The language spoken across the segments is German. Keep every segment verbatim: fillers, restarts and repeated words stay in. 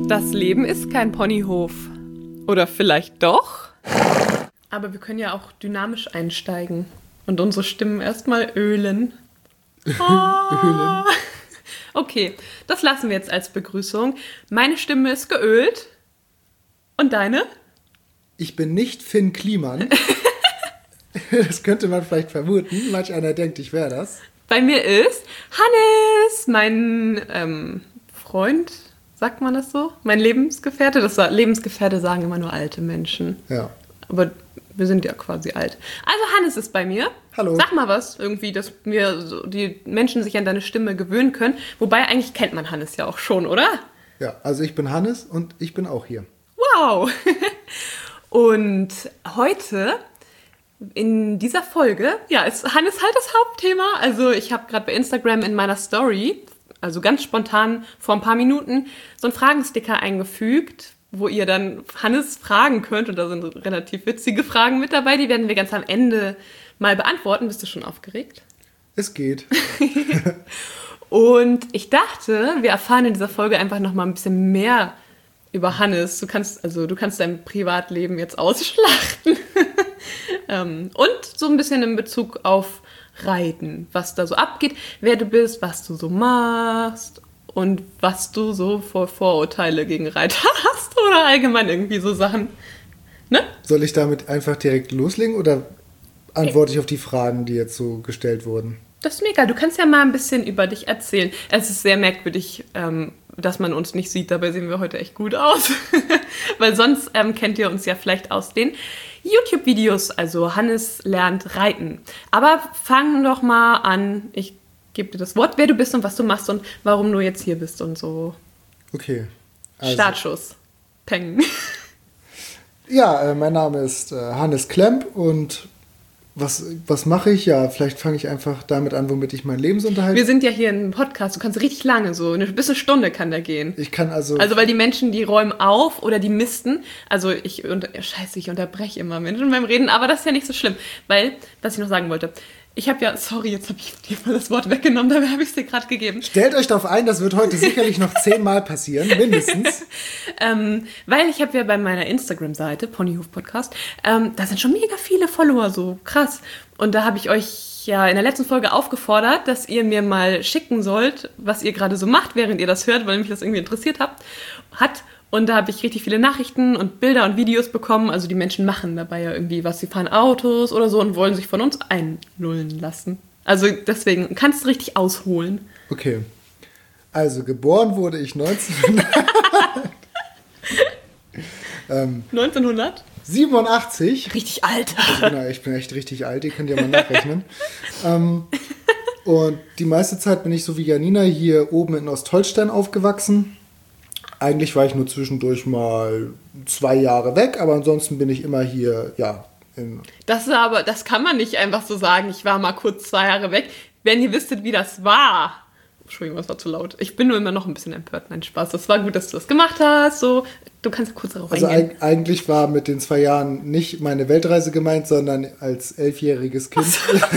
Das Leben ist kein Ponyhof. Oder vielleicht doch? Aber wir können ja auch dynamisch einsteigen und unsere Stimmen erstmal ölen. Oh. Ölen. Okay, das lassen wir jetzt als Begrüßung. Meine Stimme ist geölt. Und deine? Ich bin nicht Finn Kliman. Das könnte man vielleicht vermuten. Manch einer denkt, ich wäre das. Bei mir ist Hannes, mein ähm, Freund, sagt man das so? Mein Lebensgefährte. Das Lebensgefährte sagen immer nur alte Menschen. Ja. Aber wir sind ja quasi alt. Also Hannes ist bei mir. Hallo. Sag mal was, irgendwie, dass wir so, die Menschen sich an deine Stimme gewöhnen können. Wobei, eigentlich kennt man Hannes ja auch schon, oder? Ja, also ich bin Hannes und ich bin auch hier. Wow! Und heute, in dieser Folge, ja, ist Hannes halt das Hauptthema. Also ich habe gerade bei Instagram in meiner Story, also ganz spontan vor ein paar Minuten, so einen Fragensticker eingefügt, wo ihr dann Hannes fragen könnt. Und da sind relativ witzige Fragen mit dabei. Die werden wir ganz am Ende mal beantworten. Bist du schon aufgeregt? Es geht. Und ich dachte, wir erfahren in dieser Folge einfach noch mal ein bisschen mehr über Hannes. Du kannst, also du kannst dein Privatleben jetzt ausschlachten. ähm, und so ein bisschen in Bezug auf Reiten, was da so abgeht, wer du bist, was du so machst und was du so für Vorurteile gegen Reiter hast oder allgemein irgendwie so Sachen. Ne? Soll ich damit einfach direkt loslegen oder antworte ich auf die Fragen, die jetzt so gestellt wurden? Das ist mega. Du kannst ja mal ein bisschen über dich erzählen. Es ist sehr merkwürdig, ähm, dass man uns nicht sieht. Dabei sehen wir heute echt gut aus. Weil sonst ähm, kennt ihr uns ja vielleicht aus den YouTube-Videos. Also Hannes lernt reiten. Aber fang doch mal an. Ich gebe dir das Wort, wer du bist und was du machst und warum du jetzt hier bist und so. Okay. Also. Startschuss. Peng. Ja, äh, mein Name ist äh, Hannes Klemp und Was, was mache ich? Ja, vielleicht fange ich einfach damit an, womit ich meinen Lebensunterhalt... Wir sind ja hier in einem Podcast, du kannst richtig lange, so eine, bis eine Stunde kann der gehen. Ich kann also... Also, weil die Menschen, die räumen auf oder die misten. Also, ich... Und, scheiße, ich unterbreche immer Menschen beim Reden, aber das ist ja nicht so schlimm. Weil, was ich noch sagen wollte... Ich habe ja... Sorry, jetzt habe ich dir mal das Wort weggenommen, dabei habe ich es dir gerade gegeben. Stellt euch darauf ein, das wird heute sicherlich noch zehnmal passieren, mindestens. ähm, weil ich habe ja bei meiner Instagram-Seite, Ponyhof Podcast, ähm, da sind schon mega viele Follower, so krass. Und da habe ich euch ja in der letzten Folge aufgefordert, dass ihr mir mal schicken sollt, was ihr gerade so macht, während ihr das hört, weil mich das irgendwie interessiert habt, hat. Und da habe ich richtig viele Nachrichten und Bilder und Videos bekommen. Also die Menschen machen dabei ja irgendwie was. Sie fahren Autos oder so und wollen sich von uns einlullen lassen. Also deswegen kannst du richtig ausholen. Okay. Also geboren wurde ich neunzehnhundert... ähm, neunzehnhundert? siebenundachtzig. Richtig alt. Genau, ich bin echt richtig alt, ihr könnt ja mal nachrechnen. ähm, und die meiste Zeit bin ich so wie Janina hier oben in Ostholstein aufgewachsen. Eigentlich war ich nur zwischendurch mal zwei Jahre weg, aber ansonsten bin ich immer hier, ja. In das ist aber, das kann man nicht einfach so sagen, ich war mal kurz zwei Jahre weg. Wenn ihr wüsstet, wie das war. Entschuldigung, das war zu laut. Ich bin nur immer noch ein bisschen empört. Nein, Spaß. Das war gut, dass du das gemacht hast. So, du kannst kurz darauf also eingehen. Also eigentlich war mit den zwei Jahren nicht meine Weltreise gemeint, sondern als elfjähriges Kind.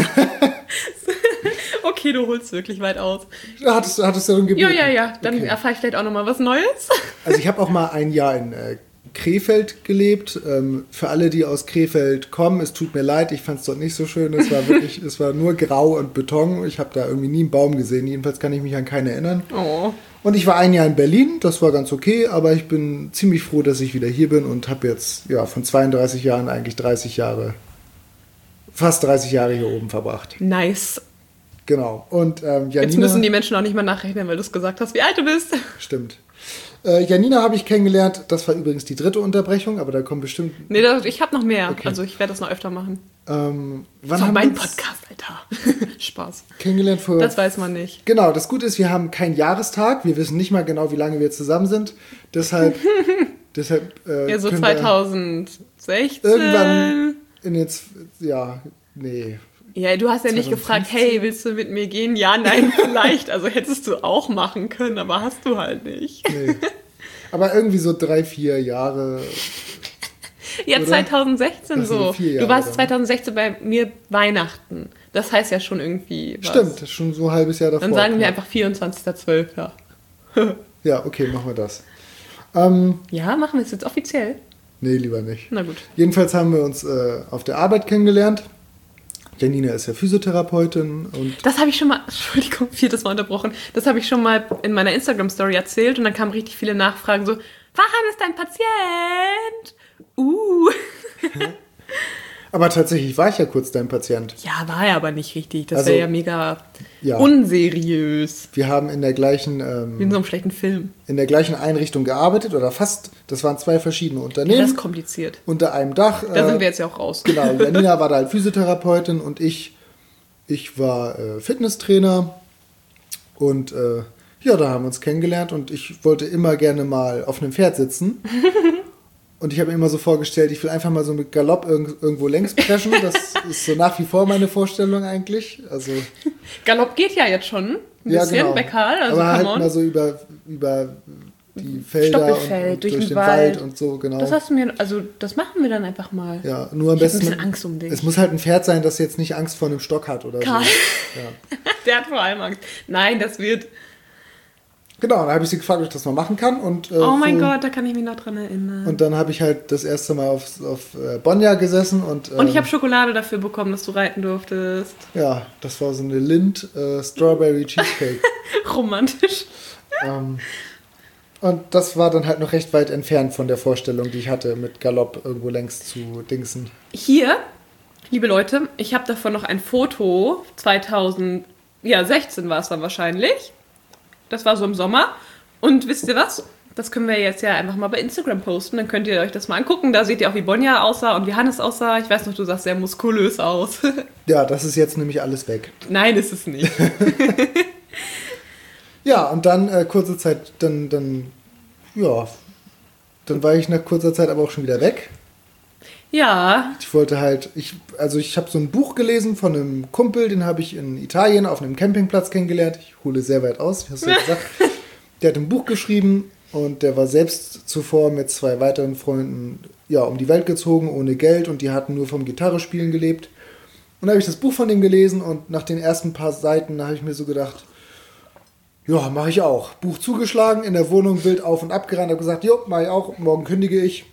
Okay, du holst wirklich weit aus. Hattest, hattest du einen Gebet? Ja, ja, ja. Dann okay. erfahre ich vielleicht auch nochmal was Neues. Also ich habe auch mal ein Jahr in äh, Krefeld gelebt. Ähm, für alle, die aus Krefeld kommen, es tut mir leid, ich fand es dort nicht so schön. Es war wirklich, es war nur Grau und Beton. Ich habe da irgendwie nie einen Baum gesehen. Jedenfalls kann ich mich an keinen erinnern. Oh. Und ich war ein Jahr in Berlin, das war ganz okay, aber ich bin ziemlich froh, dass ich wieder hier bin und habe jetzt ja von zweiunddreißig Jahren eigentlich dreißig Jahre, fast dreißig Jahre hier oben verbracht. Nice. Genau. Und ähm, Janina, jetzt müssen die Menschen auch nicht mehr nachrechnen, weil du es gesagt hast, wie alt du bist. Stimmt. Äh, Janina habe ich kennengelernt. Das war übrigens die dritte Unterbrechung, aber da kommt bestimmt... Nee, das, ich habe noch mehr. Okay. Also ich werde das noch öfter machen. Ähm, wann das ist haben mein wir uns Podcast, Alter. Spaß. Kennengelernt vor... Das weiß man nicht. Genau, das Gute ist, wir haben keinen Jahrestag. Wir wissen nicht mal genau, wie lange wir zusammen sind. Deshalb... deshalb äh, ja, so zweitausendsechzehn. Irgendwann in den... Ja, nee... Ja, du hast ja nicht gefragt, hey, willst du mit mir gehen? Ja, nein, vielleicht. Also hättest du auch machen können, aber hast du halt nicht. Nee. Aber irgendwie so drei, vier Jahre. Ja, oder? zweitausendsechzehn so. Vier Jahre du warst dann. zweitausendsechzehn bei mir Weihnachten. Das heißt ja schon irgendwie was. Stimmt, schon so ein halbes Jahr davor. Dann sagen wir ja. einfach vierundzwanzigster zwölfter Ja, okay, machen wir das. Ähm, Ja, machen wir es jetzt offiziell? nee, lieber nicht. Na gut. Jedenfalls haben wir uns äh, auf der Arbeit kennengelernt. Janina ist ja Physiotherapeutin und Das habe ich schon mal, Entschuldigung, viertes Mal unterbrochen, das habe ich schon mal in meiner Instagram-Story erzählt und dann kamen richtig viele Nachfragen so, wann ist dein Patient? Uh. aber tatsächlich war ich ja kurz dein Patient. Ja, war er aber nicht richtig. Das Also, wäre ja mega ja. unseriös. Wir haben in der gleichen Wie in ähm, so einem schlechten Film. in der gleichen Einrichtung gearbeitet oder fast. Das waren zwei verschiedene Ja, Unternehmen das ist kompliziert. unter einem Dach. Da äh, sind wir jetzt ja auch raus. Genau, Janina war da halt Physiotherapeutin und ich, ich war äh, Fitnesstrainer und äh, ja, da haben wir uns kennengelernt und ich wollte immer gerne mal auf einem Pferd sitzen. Und ich habe mir immer so vorgestellt, ich will einfach mal so mit Galopp irg- irgendwo längs preschen. Das ist so nach wie vor meine Vorstellung eigentlich. Also, Galopp geht ja jetzt schon. Ein ja, bisschen genau. Bekal, also aber halt come on. mal so über, über die Felder und, Stoppelfeld, und durch durch den den Wald. Wald und so, genau. Das hast du mir, also das machen wir dann einfach mal. Ja, nur am Ich hab ein besten. bisschen Angst um dich. Es muss halt ein Pferd sein, das jetzt nicht Angst vor einem Stock hat oder Karl. so. Ja. Der hat vor allem Angst. Nein, das wird... Genau, dann habe ich sie gefragt, ob ich das mal machen kann. Und, äh, Oh mein so, Gott, da kann ich mich noch dran erinnern. Und dann habe ich halt das erste Mal auf, auf äh, Bonja gesessen. Und, ähm, Und ich habe Schokolade dafür bekommen, dass du reiten durftest. ja, das war so eine Lind äh, Strawberry Cheesecake. Romantisch. ähm, und das war dann halt noch recht weit entfernt von der Vorstellung, die ich hatte, mit Galopp irgendwo längs zu dingsen. Hier, liebe Leute, ich habe davon noch ein Foto. zweitausendsechzehn war es dann wahrscheinlich. Das war so im Sommer. Und wisst ihr was? Das können wir jetzt ja einfach mal bei Instagram posten. Dann könnt ihr euch das mal angucken. Da seht ihr auch, wie Bonja aussah und wie Hannes aussah. Ich weiß noch, du sahst sehr muskulös aus. Ja, das ist jetzt nämlich alles weg. Nein, ist es nicht. Ja, und dann äh, kurze Zeit, dann, dann, ja, dann war ich nach kurzer Zeit aber auch schon wieder weg. Ja, Ich wollte halt, ich, also ich habe so ein Buch gelesen von einem Kumpel, den habe ich in Italien auf einem Campingplatz kennengelernt. Ich hole sehr weit aus, hast du ja gesagt. Der hat ein Buch geschrieben und der war selbst zuvor mit zwei weiteren Freunden ja, um die Welt gezogen, ohne Geld und die hatten nur vom Gitarrespielen gelebt. Und da habe ich das Buch von dem gelesen und nach den ersten paar Seiten habe ich mir so gedacht, ja, mache ich auch. Buch zugeschlagen, in der Wohnung wild auf und ab gerannt, habe gesagt, jo, mache ich auch, morgen kündige ich.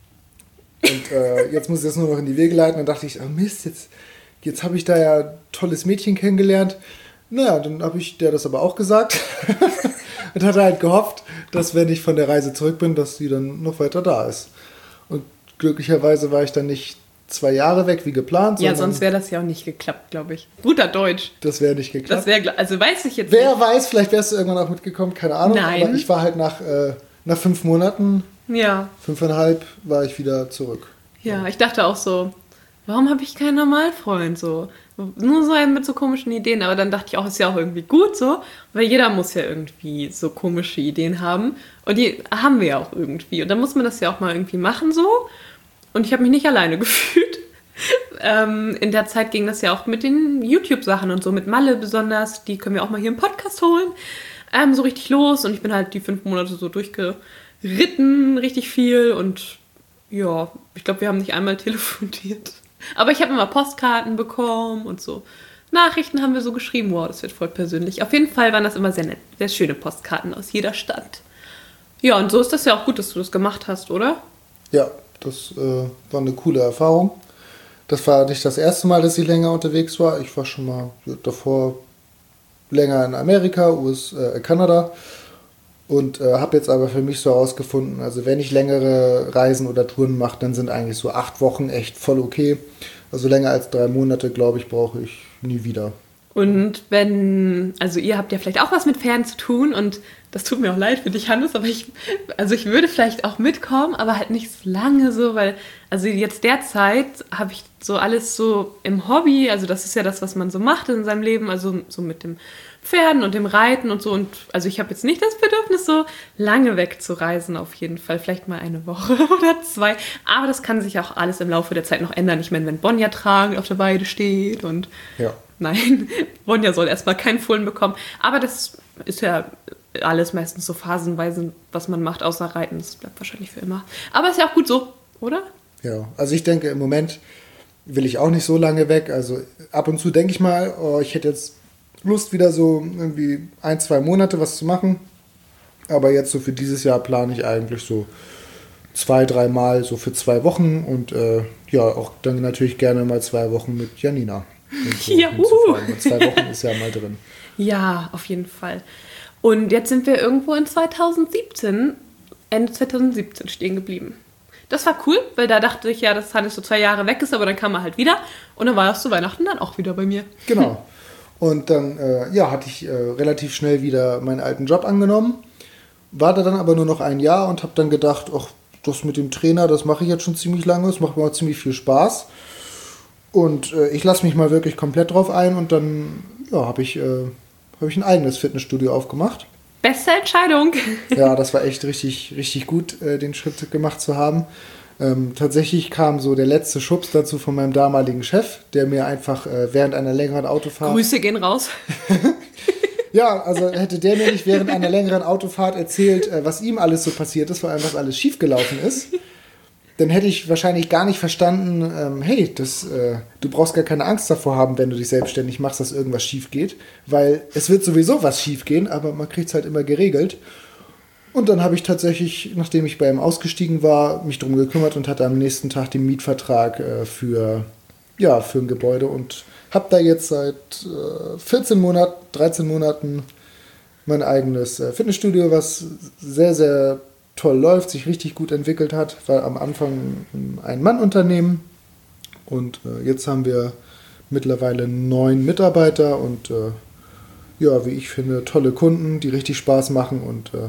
Und äh, jetzt muss ich das nur noch in die Wege leiten. Dann dachte ich, oh Mist, jetzt, jetzt habe ich da ja ein tolles Mädchen kennengelernt. Naja, dann habe ich der das aber auch gesagt. Und hatte halt gehofft, dass wenn ich von der Reise zurück bin, dass sie dann noch weiter da ist. Und glücklicherweise war ich dann nicht zwei Jahre weg wie geplant. ja, sonst wäre das ja auch nicht geklappt, glaube ich. Guter Deutsch. Das wäre nicht geklappt. Das wäre, also weiß ich jetzt Wer nicht. weiß, vielleicht wärst du irgendwann auch mitgekommen, keine Ahnung. Nein. Aber ich war halt nach, äh, nach fünf Monaten, Ja, fünfeinhalb, war ich wieder zurück. ja, ich dachte auch so, warum habe ich keinen Normalfreund so? Nur so einen mit so komischen Ideen, aber dann dachte ich auch, ist ja auch irgendwie gut so, weil jeder muss ja irgendwie so komische Ideen haben und die haben wir ja auch irgendwie und dann muss man das ja auch mal irgendwie machen so und ich habe mich nicht alleine gefühlt. ähm, in der Zeit ging das ja auch mit den YouTube-Sachen und so, mit Malle besonders, die können wir auch mal hier im Podcast holen, ähm, so richtig los und ich bin halt die fünf Monate so durchgeritten, richtig viel und ja, ich glaube, wir haben nicht einmal telefoniert. Aber ich habe immer Postkarten bekommen und so. Nachrichten haben wir so geschrieben. Wow, das wird voll persönlich. Auf jeden Fall waren das immer sehr nett. Sehr schöne Postkarten aus jeder Stadt. Ja, und so ist das ja auch gut, dass du das gemacht hast, oder? Ja, das äh, war eine coole Erfahrung. Das war nicht das erste Mal, dass ich länger unterwegs war. Ich war schon mal davor länger in Amerika, U S A, äh, Kanada. Und äh, habe jetzt aber für mich so herausgefunden, also wenn ich längere Reisen oder Touren mache, dann sind eigentlich so acht Wochen echt voll okay. Also länger als drei Monate, glaube ich, brauche ich nie wieder. Und wenn, also ihr habt ja vielleicht auch was mit Pferden zu tun und das tut mir auch leid für dich, Hannes, aber ich, also ich würde vielleicht auch mitkommen, aber halt nicht so lange so, weil, also jetzt derzeit habe ich so alles so im Hobby, also das ist ja das, was man so macht in seinem Leben, also so mit dem Pferden und dem Reiten und so und also ich habe jetzt nicht das Bedürfnis, so lange wegzureisen auf jeden Fall, vielleicht mal eine Woche oder zwei, aber das kann sich auch alles im Laufe der Zeit noch ändern. Ich meine, wenn Bonja tragend auf der Weide steht und Ja. nein, Bonja soll erstmal keinen Fohlen bekommen, aber das ist ja alles meistens so phasenweise, was man macht, außer Reiten, das bleibt wahrscheinlich für immer. Aber ist ja auch gut so, oder? Ja, also ich denke, im Moment will ich auch nicht so lange weg. Also ab und zu denke ich mal, oh, ich hätte jetzt Lust, wieder so irgendwie ein, zwei Monate was zu machen. Aber jetzt so für dieses Jahr plane ich eigentlich so zwei, dreimal so für zwei Wochen und äh, ja, auch dann natürlich gerne mal zwei Wochen mit Janina. So Juhu. Zwei Wochen ist ja mal drin. Ja, auf jeden Fall. Und jetzt sind wir irgendwo in zweitausendsiebzehn, Ende zweitausendsiebzehn stehen geblieben. Das war cool, weil da dachte ich ja, dass Hannes so zwei Jahre weg ist, aber dann kam er halt wieder und dann war er zu Weihnachten dann auch wieder bei mir. Genau. Und dann äh, ja, hatte ich äh, relativ schnell wieder meinen alten Job angenommen, war da dann aber nur noch ein Jahr und habe dann gedacht, ach, das mit dem Trainer, das mache ich jetzt schon ziemlich lange, es macht mir auch ziemlich viel Spaß und äh, ich lasse mich mal wirklich komplett drauf ein und dann ja, habe ich, äh, hab ich ein eigenes Fitnessstudio aufgemacht. Beste Entscheidung. Ja, das war echt richtig, richtig gut, äh, den Schritt gemacht zu haben. Ähm, tatsächlich kam so der letzte Schubs dazu von meinem damaligen Chef, der mir einfach äh, während einer längeren Autofahrt... Grüße gehen raus. Ja, also hätte der mir nicht während einer längeren Autofahrt erzählt, äh, was ihm alles so passiert ist, vor allem was alles schiefgelaufen ist, dann hätte ich wahrscheinlich gar nicht verstanden, ähm, hey, das, äh, du brauchst gar keine Angst davor haben, wenn du dich selbstständig machst, dass irgendwas schief geht, weil es wird sowieso was schief gehen, aber man kriegt es halt immer geregelt. Und dann habe ich tatsächlich, nachdem ich bei ihm ausgestiegen war, mich drum gekümmert und hatte am nächsten Tag den Mietvertrag äh, für, ja, für ein Gebäude und habe da jetzt seit äh, vierzehn Monaten, dreizehn Monaten mein eigenes äh, Fitnessstudio, was sehr, sehr toll läuft, sich richtig gut entwickelt hat. War am Anfang ein Ein-Mann-Unternehmen und äh, jetzt haben wir mittlerweile neun Mitarbeiter und äh, ja, wie ich finde, tolle Kunden, die richtig Spaß machen und äh,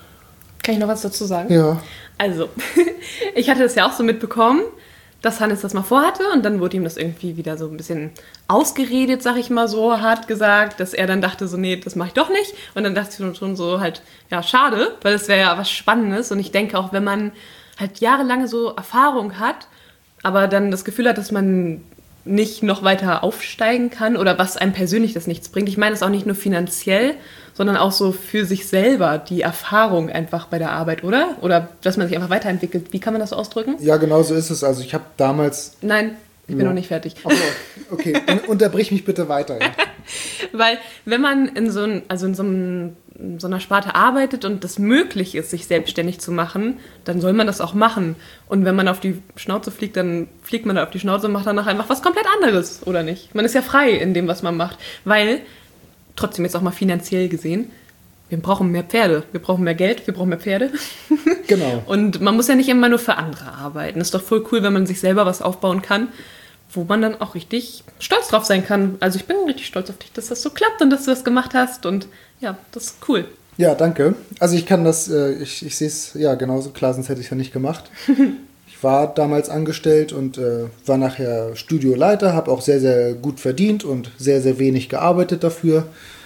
Kann ich noch was dazu sagen? ja. Also, ich hatte das ja auch so mitbekommen, dass Hannes das mal vorhatte und dann wurde ihm das irgendwie wieder so ein bisschen ausgeredet, sag ich mal so, hart gesagt, dass er dann dachte so, nee, das mache ich doch nicht. Und dann dachte ich schon so halt, ja, schade, weil das wäre ja was Spannendes. Und ich denke auch, wenn man halt jahrelange so Erfahrung hat, aber dann das Gefühl hat, dass man nicht noch weiter aufsteigen kann oder was einem persönlich das nichts bringt. Ich meine das auch nicht nur finanziell, sondern auch so für sich selber die Erfahrung einfach bei der Arbeit, oder? Oder dass man sich einfach weiterentwickelt. Wie kann man das so ausdrücken? Ja, genau so ist es. Also ich habe damals... Nein, ich bin ja. noch nicht fertig. Oh, okay, Un- unterbrich mich bitte weiter. Ja. Weil wenn man in so, ein, also in so, einem, in so einer Sparte arbeitet und das möglich ist, sich selbstständig zu machen, dann soll man das auch machen. Und wenn man auf die Schnauze fliegt, dann fliegt man da auf die Schnauze und macht danach einfach was komplett anderes, oder nicht? Man ist ja frei in dem, was man macht. Weil, trotzdem jetzt auch mal finanziell gesehen, wir brauchen mehr Pferde, wir brauchen mehr Geld, wir brauchen mehr Pferde. Genau. Und man muss ja nicht immer nur für andere arbeiten. Ist doch voll cool, wenn man sich selber was aufbauen kann, wo man dann auch richtig stolz drauf sein kann. Also ich bin richtig stolz auf dich, dass das so klappt und dass du das gemacht hast. Und ja, das ist cool. Ja, danke. Also ich kann das, äh, ich, ich sehe es ja genauso klar, sonst hätte ich es ja nicht gemacht. Ich war damals angestellt und äh, war nachher Studioleiter, habe auch sehr, sehr gut verdient und sehr, sehr wenig gearbeitet dafür.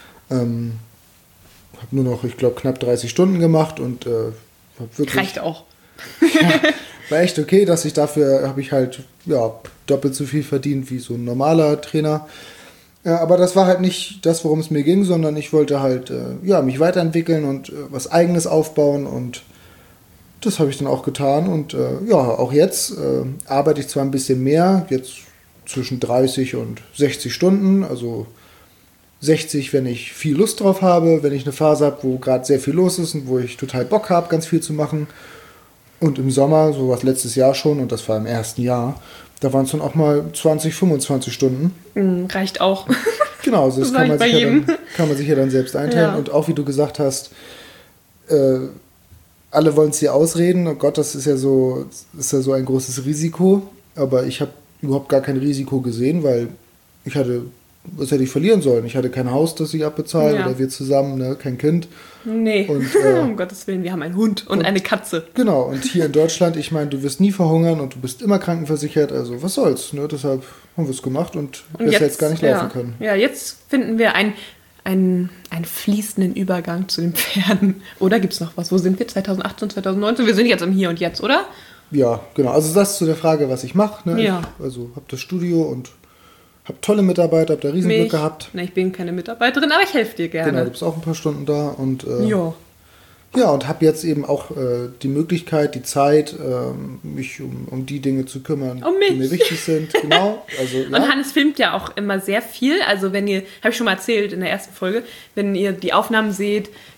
Ähm, habe nur noch, ich glaube, knapp dreißig Stunden gemacht und äh, hab wirklich... Reicht auch. Ja, war echt okay, dass ich dafür, habe ich halt ja, doppelt so viel verdient wie so ein normaler Trainer. Ja, aber das war halt nicht das, worum es mir ging, sondern ich wollte halt äh, ja, mich weiterentwickeln und äh, was Eigenes aufbauen und das habe ich dann auch getan und äh, ja, auch jetzt äh, arbeite ich zwar ein bisschen mehr, jetzt zwischen dreißig und sechzig Stunden, also sechzig, wenn ich viel Lust drauf habe, wenn ich eine Phase habe, wo gerade sehr viel los ist und wo ich total Bock habe, ganz viel zu machen. Und im Sommer, so was letztes Jahr schon, und das war im ersten Jahr, da waren es dann auch mal zwanzig, fünfundzwanzig Stunden. Mm, reicht auch. Genau, also das, Das kann, man sag sich ich ja bei dann, kann man sich ja dann selbst einteilen. Ja. Und auch wie du gesagt hast, äh, alle wollen es dir ausreden. Oh Gott, das ist ja so, ist ja so ein großes Risiko. Aber ich habe überhaupt gar kein Risiko gesehen, weil ich hatte, was hätte ich verlieren sollen? Ich hatte kein Haus, das ich abbezahle, Ja. oder wir zusammen, ne? Kein Kind. Nee, Und, äh, um Gottes Willen, wir haben einen Hund und, und- eine Katze. Genau, und hier in Deutschland, ich meine, du wirst nie verhungern und du bist immer krankenversichert, also was soll's, ne? Deshalb haben wir es gemacht und, Und besser jetzt gar nicht ja, laufen können. Ja, jetzt finden wir ein, ein, einen fließenden Übergang zu den Pferden. Oder gibt es noch was? Wo sind wir? zweitausendachtzehn, zweitausendneunzehn? Wir sind jetzt im Hier und Jetzt, oder? Ja, genau, also das zu der Frage, was ich mache, ne? Ja. Ich, also habe das Studio und habe tolle Mitarbeiter, habe da Riesenglück Mich- gehabt. Ne, ich bin keine Mitarbeiterin, aber ich helfe dir Genau, du gerne. bist auch ein paar Stunden da und äh, Ja. ja, und habe jetzt eben auch äh, die Möglichkeit, die Zeit, ähm, mich um, um die Dinge zu kümmern, Um mich. die mir wichtig sind. Genau, also ja. Und Hannes filmt ja auch immer sehr viel. Also wenn ihr, habe ich schon mal erzählt in der ersten Folge, wenn ihr die Aufnahmen seht,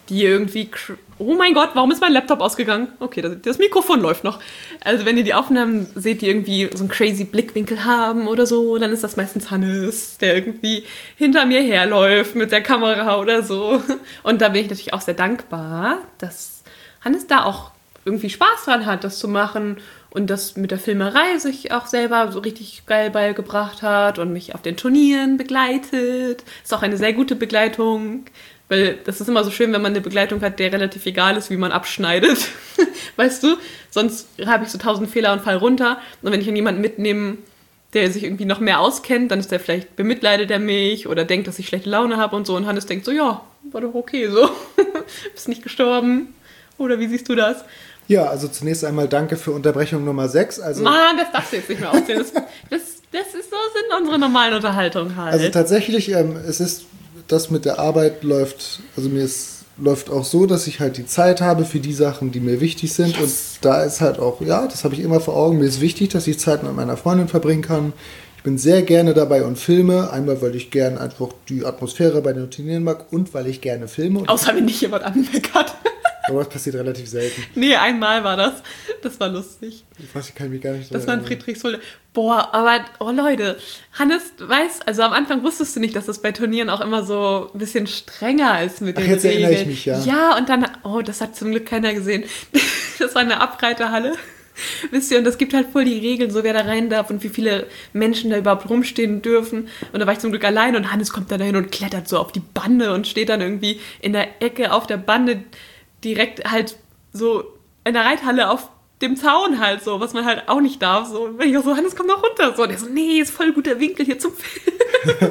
die irgendwie, oh mein Gott, warum ist mein Laptop ausgegangen? Okay, das, das Mikrofon läuft noch. Also wenn ihr die Aufnahmen seht, die irgendwie so einen crazy Blickwinkel haben oder so, dann ist das meistens Hannes, der irgendwie hinter mir herläuft mit der Kamera oder so. Und da bin ich natürlich auch sehr dankbar, dass Hannes da auch irgendwie Spaß dran hat, das zu machen und das mit der Filmerei sich auch selber so richtig geil beigebracht hat und mich auf den Turnieren begleitet. Ist auch eine sehr gute Begleitung. Weil das ist immer so schön, wenn man eine Begleitung hat, der relativ egal ist, wie man abschneidet. Weißt du? Sonst habe ich so tausend Fehler und fall runter. Und wenn ich dann jemanden mitnehme, der sich irgendwie noch mehr auskennt, dann ist der vielleicht bemitleidet er mich oder denkt, dass ich schlechte Laune habe und so. Und Hannes denkt so, ja, war doch okay so. Bist nicht gestorben. Oder wie siehst du das? Ja, also zunächst einmal danke für Unterbrechung Nummer sechs. Also, Mann, das darfst du jetzt nicht mehr aussehen. Das, das, das ist so sind unsere normalen Unterhaltungen halt. Also tatsächlich, ähm, es ist... Das mit der Arbeit läuft, also mir ist, läuft auch so, dass ich halt die Zeit habe für die Sachen, die mir wichtig sind. Yes. Und da ist halt auch, ja, das habe ich immer vor Augen, mir ist wichtig, dass ich Zeit mit meiner Freundin verbringen kann. Ich bin sehr gerne dabei und filme. Einmal, weil ich gerne einfach die Atmosphäre bei den Turnieren mag und weil ich gerne filme. Und außer wenn dich jemand anmeckert. Aber das passiert relativ selten. Nee, einmal war das. Das war lustig. Ich weiß, ich kann mich gar nicht so Das war in Friedrichsruhe. Boah, aber, oh Leute, Hannes, weißt, also am Anfang wusstest du nicht, dass das bei Turnieren auch immer so ein bisschen strenger ist mit den Ach, jetzt Regeln. erinnere ich mich, ja. Ja, und dann, oh, das hat zum Glück keiner gesehen. Das war eine Abreiterhalle. Wisst ihr, und es gibt halt voll die Regeln, so wer da rein darf und wie viele Menschen da überhaupt rumstehen dürfen. Und da war ich zum Glück allein und Hannes kommt da dahin und klettert so auf die Bande und steht dann irgendwie in der Ecke auf der Bande direkt halt so in der Reithalle auf dem Zaun halt so, was man halt auch nicht darf. So, wenn ich auch so, Hannes, komm doch runter. So, und der so, nee, ist voll guter Winkel hier zum Film.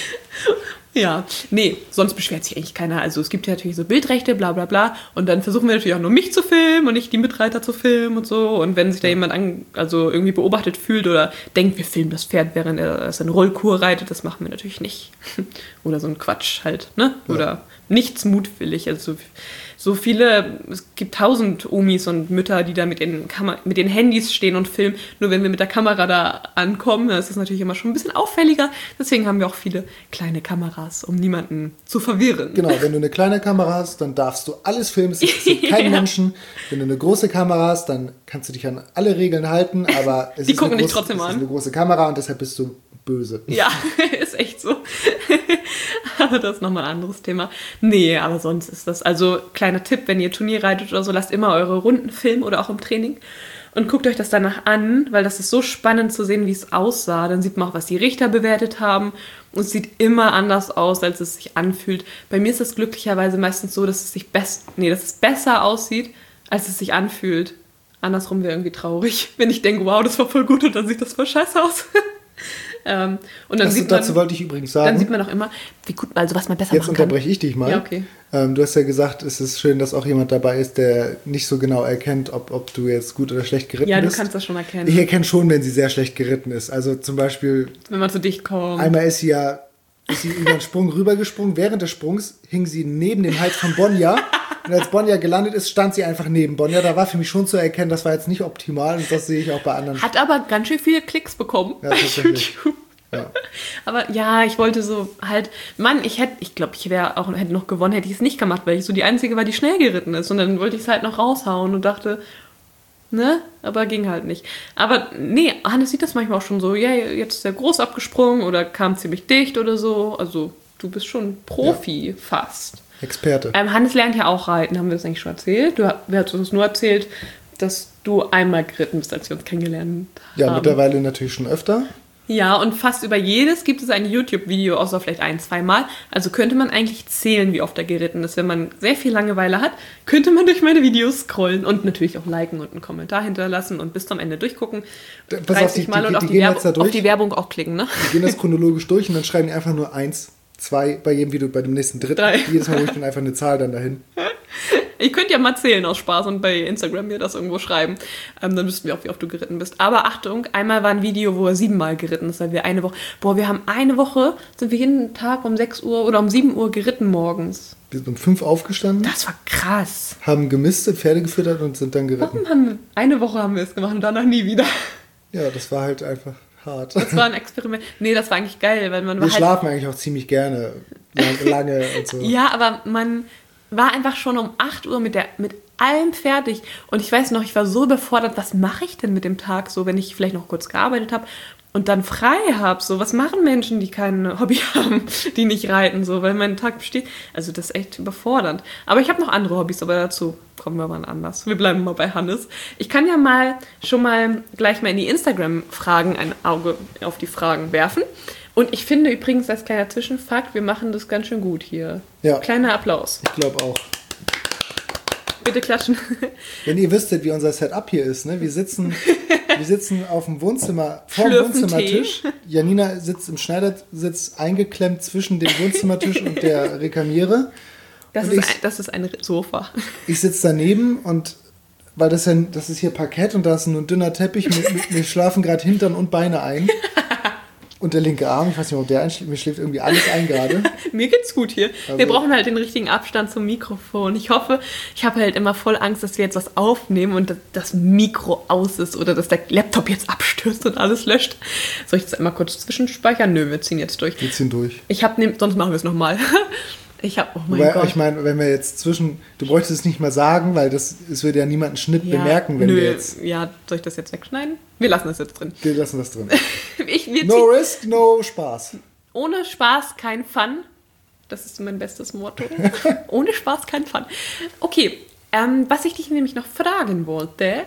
Ja, nee, sonst beschwert sich eigentlich keiner. Also es gibt ja natürlich so Bildrechte, bla bla bla. Und dann versuchen wir natürlich auch nur mich zu filmen und nicht die Mitreiter zu filmen und so. Und wenn sich da jemand an, also irgendwie beobachtet fühlt oder denkt, wir filmen das Pferd, während er seine Rollkur reitet, das machen wir natürlich nicht. Oder so ein Quatsch halt, ne? Oder ja. Nichts mutwillig. Also so viele, es gibt tausend Omis und Mütter, die da mit den, Kam- mit den Handys stehen und filmen. Nur wenn wir mit der Kamera da ankommen, dann ist das natürlich immer schon ein bisschen auffälliger. Deswegen haben wir auch viele kleine Kameras, um niemanden zu verwirren. Genau, wenn du eine kleine Kamera hast, dann darfst du alles filmen, es interessiert keinen ja. Menschen. Wenn du eine große Kamera hast, dann kannst du dich an alle Regeln halten, aber es, die ist, gucken eine dich große, trotzdem es an. ist eine große Kamera und deshalb bist du böse. Ja, ist echt so. Aber das ist nochmal ein anderes Thema. Nee, aber sonst ist das, also kleiner Tipp, wenn ihr Turnier reitet oder so, lasst immer eure Runden filmen oder auch im Training und guckt euch das danach an, weil das ist so spannend zu sehen, wie es aussah. Dann sieht man auch, was die Richter bewertet haben und es sieht immer anders aus, als es sich anfühlt. Bei mir ist es glücklicherweise meistens so, dass es sich best, nee, dass es besser aussieht, als es sich anfühlt. Andersrum wäre irgendwie traurig, wenn ich denke, wow, das war voll gut und dann sieht das voll scheiße aus. Ähm, und dann das, sieht man, dazu wollte ich übrigens sagen. Dann sieht man auch immer, wie gut, also was man besser Jetzt machen kann. unterbreche ich dich mal. Ja, okay. Ähm, du hast ja gesagt, es ist schön, dass auch jemand dabei ist, der nicht so genau erkennt, ob, ob du jetzt gut oder schlecht geritten bist. Ja, du bist. kannst das schon erkennen. Ich erkenne schon, wenn sie sehr schlecht geritten ist. Also zum Beispiel... Wenn man zu dicht kommt. Einmal ist sie ja ist sie über den Sprung rübergesprungen. Während des Sprungs hing sie neben dem Hals von Bonja. Und als Bonja gelandet ist, stand sie einfach neben Bonja. Da war für mich schon zu erkennen, das war jetzt nicht optimal. Und das sehe ich auch bei anderen. Hat aber ganz schön viele Klicks bekommen ja, bei YouTube. Ja. Aber ja, ich wollte so halt, Mann, ich hätte, ich glaube, ich wäre auch hätte noch gewonnen, hätte ich es nicht gemacht, weil ich so die Einzige war, die schnell geritten ist. Und dann wollte ich es halt noch raushauen und dachte, ne, aber ging halt nicht. Aber nee, Hannes sieht das manchmal auch schon so, ja, jetzt ist er groß abgesprungen oder kam ziemlich dicht oder so. Also du bist schon Profi ja. fast. Experte. Ähm, Hannes lernt ja auch reiten, haben wir das eigentlich schon erzählt? Du hast uns nur erzählt, dass du einmal geritten bist, als wir uns kennengelernt haben. Ja, mittlerweile natürlich schon öfter. Ja, und fast über jedes gibt es ein YouTube-Video, außer vielleicht ein, zwei Mal. Also könnte man eigentlich zählen, wie oft er geritten ist. Wenn man sehr viel Langeweile hat, könnte man durch meine Videos scrollen und natürlich auch liken und einen Kommentar hinterlassen und bis zum Ende durchgucken. Pass auf, die, Mal die, und die, auf, die die gehen Werb- jetzt da durch. auf die Werbung auch klicken, ne? Die gehen das chronologisch durch und dann schreiben die einfach nur eins, zwei bei jedem Video, bei dem nächsten dritten. Drei. Jedes Mal hole ich dann einfach eine Zahl dann dahin. Ich könnte ja mal zählen aus Spaß und bei Instagram mir das irgendwo schreiben. Ähm, dann wüssten wir auch, wie oft du geritten bist. Aber Achtung, einmal war ein Video, wo er siebenmal geritten ist, weil wir eine Woche... Boah, wir haben eine Woche, sind wir jeden Tag um sechs Uhr oder um sieben Uhr geritten morgens. Wir sind um fünf aufgestanden. Das war krass. Haben gemistet, Pferde gefüttert und sind dann geritten. Warum haben wir, eine Woche haben wir es gemacht und danach nie wieder. Ja, das war halt einfach hart. Das war ein Experiment. Nee, das war eigentlich geil, weil man wir war halt... schlafen eigentlich auch ziemlich gerne. Lange, lange und so. Ja, aber man... war einfach schon um acht Uhr mit, der, mit allem fertig. Und ich weiß noch, ich war so überfordert, was mache ich denn mit dem Tag so, wenn ich vielleicht noch kurz gearbeitet habe und dann frei habe. So, was machen Menschen, die kein Hobby haben, die nicht reiten, so, weil mein Tag besteht. Also das ist echt überfordernd. Aber ich habe noch andere Hobbys, aber dazu kommen wir mal anders. Wir bleiben mal bei Hannes. Ich kann ja mal schon mal gleich mal in die Instagram-Fragen ein Auge auf die Fragen werfen. Und ich finde übrigens als kleiner Zwischenfakt, wir machen das ganz schön gut hier. Ja. Kleiner Applaus. Ich glaube auch. Bitte klatschen. Wenn ihr wüsstet, wie unser Setup hier ist, ne? Wir sitzen, wir sitzen auf dem Wohnzimmer, vor dem Wohnzimmertisch. Janina sitzt im Schneidersitz eingeklemmt zwischen dem Wohnzimmertisch und der Rekamiere. Das, ist, ich, ein, das ist ein Sofa. Ich sitze daneben und weil das ja, das ist hier Parkett und da ist nur ein dünner Teppich, mir, mir schlafen gerade Hintern und Beine ein. Und der linke Arm, ich weiß nicht, ob der einschläft, mir schläft irgendwie alles ein gerade. Mir geht's gut hier. Also, wir brauchen halt den richtigen Abstand zum Mikrofon. Ich hoffe, ich habe halt immer voll Angst, dass wir jetzt was aufnehmen und das Mikro aus ist oder dass der Laptop jetzt abstürzt und alles löscht. Soll ich das einmal kurz zwischenspeichern? Nö, wir ziehen jetzt durch. Wir ziehen durch. Ich hab, ne, sonst machen wir es nochmal. Ich habe, oh mein Wobei, Gott. Ich meine, wenn wir jetzt zwischen, du bräuchtest es nicht mal sagen, weil das, es würde ja niemand einen Schnitt ja, bemerken, wenn nö, wir jetzt... Ja, soll ich das jetzt wegschneiden? Wir lassen das jetzt drin. Wir lassen das drin. ich, wir no risk, no Spaß. Ohne Spaß kein Fun. Das ist mein bestes Motto. Ohne Spaß kein Fun. Okay, ähm, was ich dich nämlich noch fragen wollte,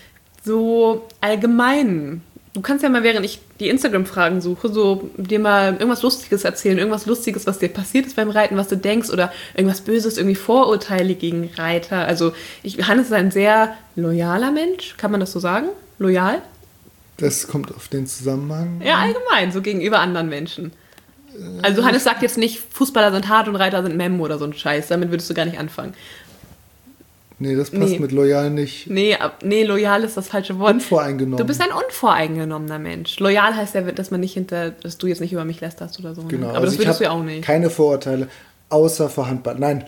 so allgemein... Du kannst ja mal, während ich die Instagram-Fragen suche, so dir mal irgendwas Lustiges erzählen, irgendwas Lustiges, was dir passiert ist beim Reiten, was du denkst oder irgendwas Böses, irgendwie Vorurteile gegen Reiter. Also ich, Hannes ist ein sehr loyaler Mensch, kann man das so sagen? Loyal? Das kommt auf den Zusammenhang. Ja, allgemein, so gegenüber anderen Menschen. Also Hannes sagt jetzt nicht, Fußballer sind hart und Reiter sind Mem oder so ein Scheiß, damit würdest du gar nicht anfangen. Nee, das passt nee. mit loyal nicht. Nee, nee, loyal ist das falsche Wort. Unvoreingenommen. Du bist ein unvoreingenommener Mensch. Loyal heißt ja, dass man nicht hinter, dass du jetzt nicht über mich lästerst oder so. Genau. Ne? Aber also das würdest du ja auch nicht. Keine Vorurteile. Außer vor Handball. Nein.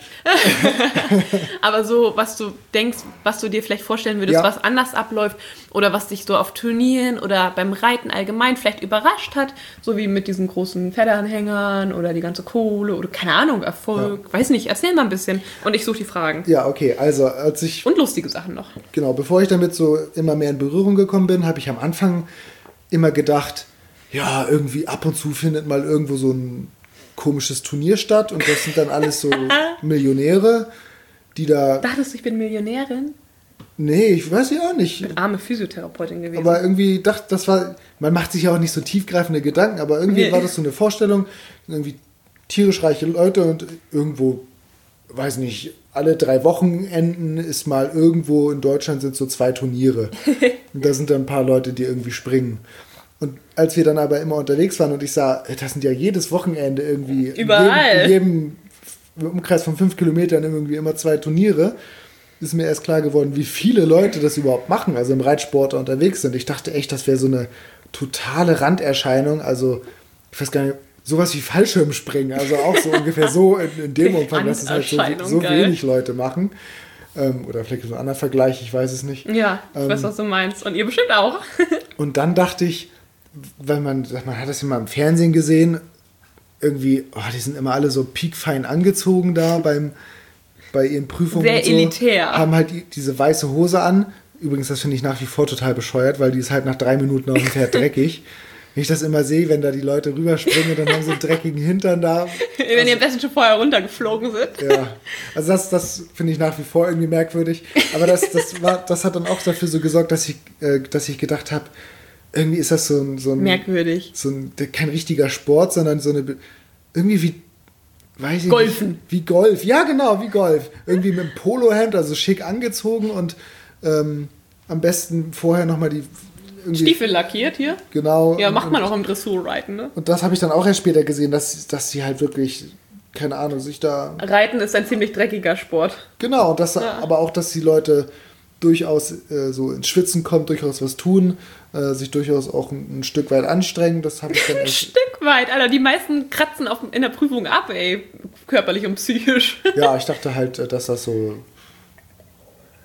Aber so, was du denkst, was du dir vielleicht vorstellen würdest, ja. was anders abläuft oder was dich so auf Turnieren oder beim Reiten allgemein vielleicht überrascht hat, so wie mit diesen großen Pferdeanhängern oder die ganze Kohle oder keine Ahnung, Erfolg, ja. weiß nicht, erzähl mal ein bisschen und ich suche die Fragen. Ja, okay, also als ich... Und lustige Sachen noch. Genau, bevor ich damit so immer mehr in Berührung gekommen bin, habe ich am Anfang immer gedacht, ja, irgendwie ab und zu findet mal irgendwo so ein komisches Turnier statt und das sind dann alles so Millionäre, die da... Dachtest du, ich bin Millionärin? Nee, ich weiß ja auch nicht. Ich bin arme Physiotherapeutin gewesen. Aber irgendwie dachte, das war... Man macht sich ja auch nicht so tiefgreifende Gedanken, aber irgendwie nee. war das so eine Vorstellung, irgendwie tierisch reiche Leute und irgendwo, weiß nicht, alle drei Wochenenden ist mal irgendwo in Deutschland sind so zwei Turniere. Und da sind dann ein paar Leute, die irgendwie springen. Und als wir dann aber immer unterwegs waren und ich sah, das sind ja jedes Wochenende irgendwie überall. In jedem, in jedem Umkreis von fünf Kilometern irgendwie immer zwei Turniere, ist mir erst klar geworden, wie viele Leute das überhaupt machen, also im Reitsport unterwegs sind. Ich dachte echt, das wäre so eine totale Randerscheinung, also ich weiß gar nicht, sowas wie Fallschirmspringen, also auch so ungefähr so in, in dem Umfang, dass es halt so, so wenig Leute machen. Ähm, oder vielleicht so ein anderer Vergleich, ich weiß es nicht. Ja, ich ähm, weiß, was du meinst. Und ihr bestimmt auch. Und dann dachte ich, weil man, man hat das ja mal im Fernsehen gesehen, irgendwie, oh, die sind immer alle so piekfein angezogen da beim, bei ihren Prüfungen. Sehr und so, elitär. Haben halt die, diese weiße Hose an. Übrigens, das finde ich nach wie vor total bescheuert, weil die ist halt nach drei Minuten auf dem Pferd dreckig. Wenn ich das immer sehe, wenn da die Leute rüberspringen, dann haben sie einen dreckigen Hintern da. Wenn also, die am besten schon vorher runtergeflogen sind. Ja, also das, das finde ich nach wie vor irgendwie merkwürdig. Aber das, das, war, das hat dann auch dafür so gesorgt, dass ich, äh, dass ich gedacht habe, irgendwie ist das so ein... So ein merkwürdig. So ein, kein richtiger Sport, sondern so eine... Irgendwie wie... Weiß ich Golfen. Nicht, wie Golf. Ja, genau, wie Golf. Irgendwie mit einem Polohemd, also schick angezogen und ähm, am besten vorher nochmal die... Stiefel lackiert hier. Genau. Ja, macht man und, auch im Dressurreiten, ne? Und das habe ich dann auch erst später gesehen, dass, dass sie halt wirklich... Keine Ahnung, sich da... Reiten ist ein ziemlich dreckiger Sport. Genau, und das, ja. aber auch, dass die Leute durchaus äh, so ins Schwitzen kommen, durchaus was tun, äh, sich durchaus auch ein, ein Stück weit anstrengen. Das habe ich dann ein Stück weit, Alter. Die meisten kratzen auf, in der Prüfung ab, ey. Körperlich und psychisch. Ja, ich dachte halt, dass das so...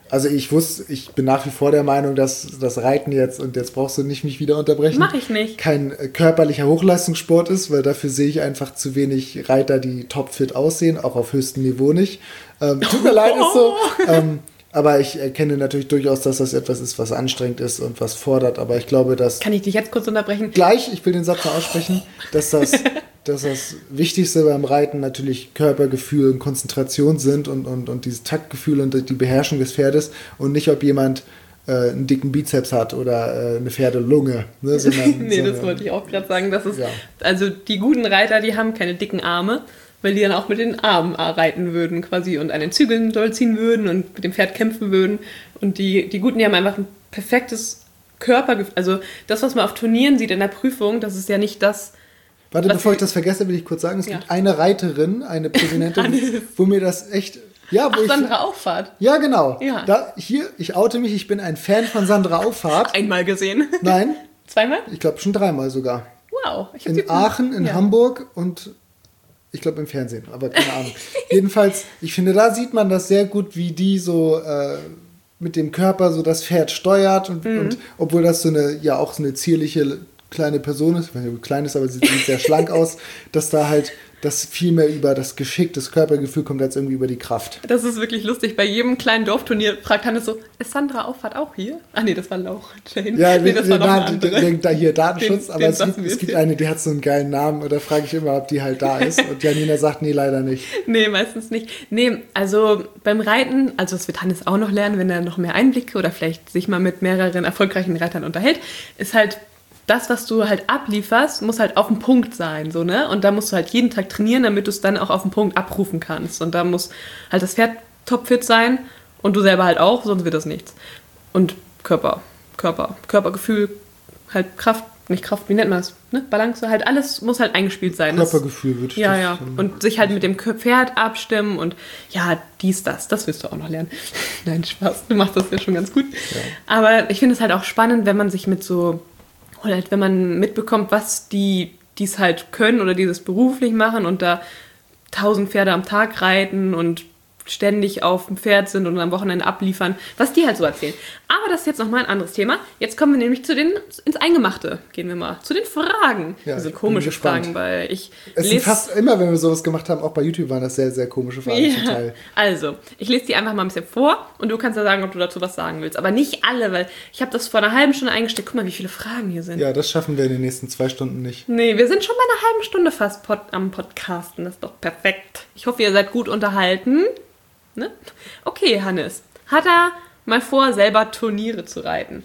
Also ich wusste, ich bin nach wie vor der Meinung, dass das Reiten jetzt, und jetzt brauchst du nicht mich wieder unterbrechen, Mach ich nicht. kein äh, körperlicher Hochleistungssport ist, weil dafür sehe ich einfach zu wenig Reiter, die topfit aussehen, auch auf höchstem Niveau nicht. Ähm, tut mir leid, ist so. Ähm, aber ich erkenne natürlich durchaus, dass das etwas ist, was anstrengend ist und was fordert. Aber ich glaube, dass... Kann ich dich jetzt kurz unterbrechen? Gleich, ich will den Satz noch aussprechen, dass das, dass das Wichtigste beim Reiten natürlich Körpergefühl und Konzentration sind und, und, und dieses Taktgefühl und die Beherrschung des Pferdes und nicht, ob jemand äh, einen dicken Bizeps hat oder äh, eine Pferdelunge. Ne, sondern, nee, sondern, das wollte ich auch gerade sagen. Das ist, ja. Also die guten Reiter, die haben keine dicken Arme, weil die dann auch mit den Armen reiten würden quasi und an den Zügeln doll ziehen würden und mit dem Pferd kämpfen würden. Und die, die Guten, die haben einfach ein perfektes Körpergefühl. Also das, was man auf Turnieren sieht in der Prüfung, das ist ja nicht das... Warte, bevor ich das vergesse, will ich kurz sagen, es ja. gibt eine Reiterin, eine Präsidentin, wo mir das echt... Ja, wo Ach, ich, Sandra Auffahrt. Ja, genau. Ja. Da, hier, ich oute mich, ich bin ein Fan von Sandra Auffahrt. Einmal gesehen. Nein. Zweimal? Ich glaube schon dreimal sogar. Wow. Ich hab in die Aachen, in ja. Hamburg und ich glaube im Fernsehen, aber keine Ahnung. Jedenfalls, ich finde, da sieht man das sehr gut, wie die so äh, mit dem Körper so das Pferd steuert und, mhm. und obwohl das so eine, ja auch so eine zierliche kleine Person ist, ich weiß nicht, ob klein ist, aber sie sieht sehr schlank aus, dass da halt das viel mehr über das Geschick, das Körpergefühl kommt als irgendwie über die Kraft. Das ist wirklich lustig. Bei jedem kleinen Dorfturnier fragt Hannes so, ist Sandra Auffahrt auch hier? Ach nee, das war Lauch. Jane. Ja, nee, das war noch eine andere. Da hier Datenschutz, den, aber den es, gibt, es gibt eine, die hat so einen geilen Namen und da frage ich immer, ob die halt da ist. Und Janina sagt, nee, leider nicht. Nee, meistens nicht. Nee, also beim Reiten, also das wird Hannes auch noch lernen, wenn er noch mehr Einblicke oder vielleicht sich mal mit mehreren erfolgreichen Reitern unterhält, ist halt das, was du halt ablieferst, muss halt auf den Punkt sein, so, ne? Und da musst du halt jeden Tag trainieren, damit du es dann auch auf den Punkt abrufen kannst. Und da muss halt das Pferd topfit sein und du selber halt auch, sonst wird das nichts. Und Körper, Körper, Körpergefühl, halt Kraft, nicht Kraft, wie nennt man das? Ne? Balance, halt alles muss halt eingespielt sein. Körpergefühl würde ich Ja, das ja. Und sich halt mit dem Pferd abstimmen und ja, dies, das, das wirst du auch noch lernen. Nein, Spaß, du machst das ja schon ganz gut. Ja. Aber ich finde es halt auch spannend, wenn man sich mit so oder halt, wenn man mitbekommt, was die dies halt können oder dieses beruflich machen und da tausend Pferde am Tag reiten und ständig auf dem Pferd sind und am Wochenende abliefern, was die halt so erzählen. Aber das ist jetzt nochmal ein anderes Thema. Jetzt kommen wir nämlich zu den, ins Eingemachte, gehen wir mal, zu den Fragen. Ja, Diese komischen Fragen, weil ich Es sind fast immer, wenn wir sowas gemacht haben, auch bei YouTube waren das sehr, sehr komische Fragen ja. zum Teil. Also, ich lese die einfach mal ein bisschen vor und du kannst ja sagen, ob du dazu was sagen willst. Aber nicht alle, weil ich habe das vor einer halben Stunde eingestellt. Guck mal, wie viele Fragen hier sind. Ja, das schaffen wir in den nächsten zwei Stunden nicht. Nee, wir sind schon bei einer halben Stunde fast pod- am Podcasten. Das ist doch perfekt. Ich hoffe, ihr seid gut unterhalten. Ne? Okay, Hannes. Hat er mal vor, selber Turniere zu reiten?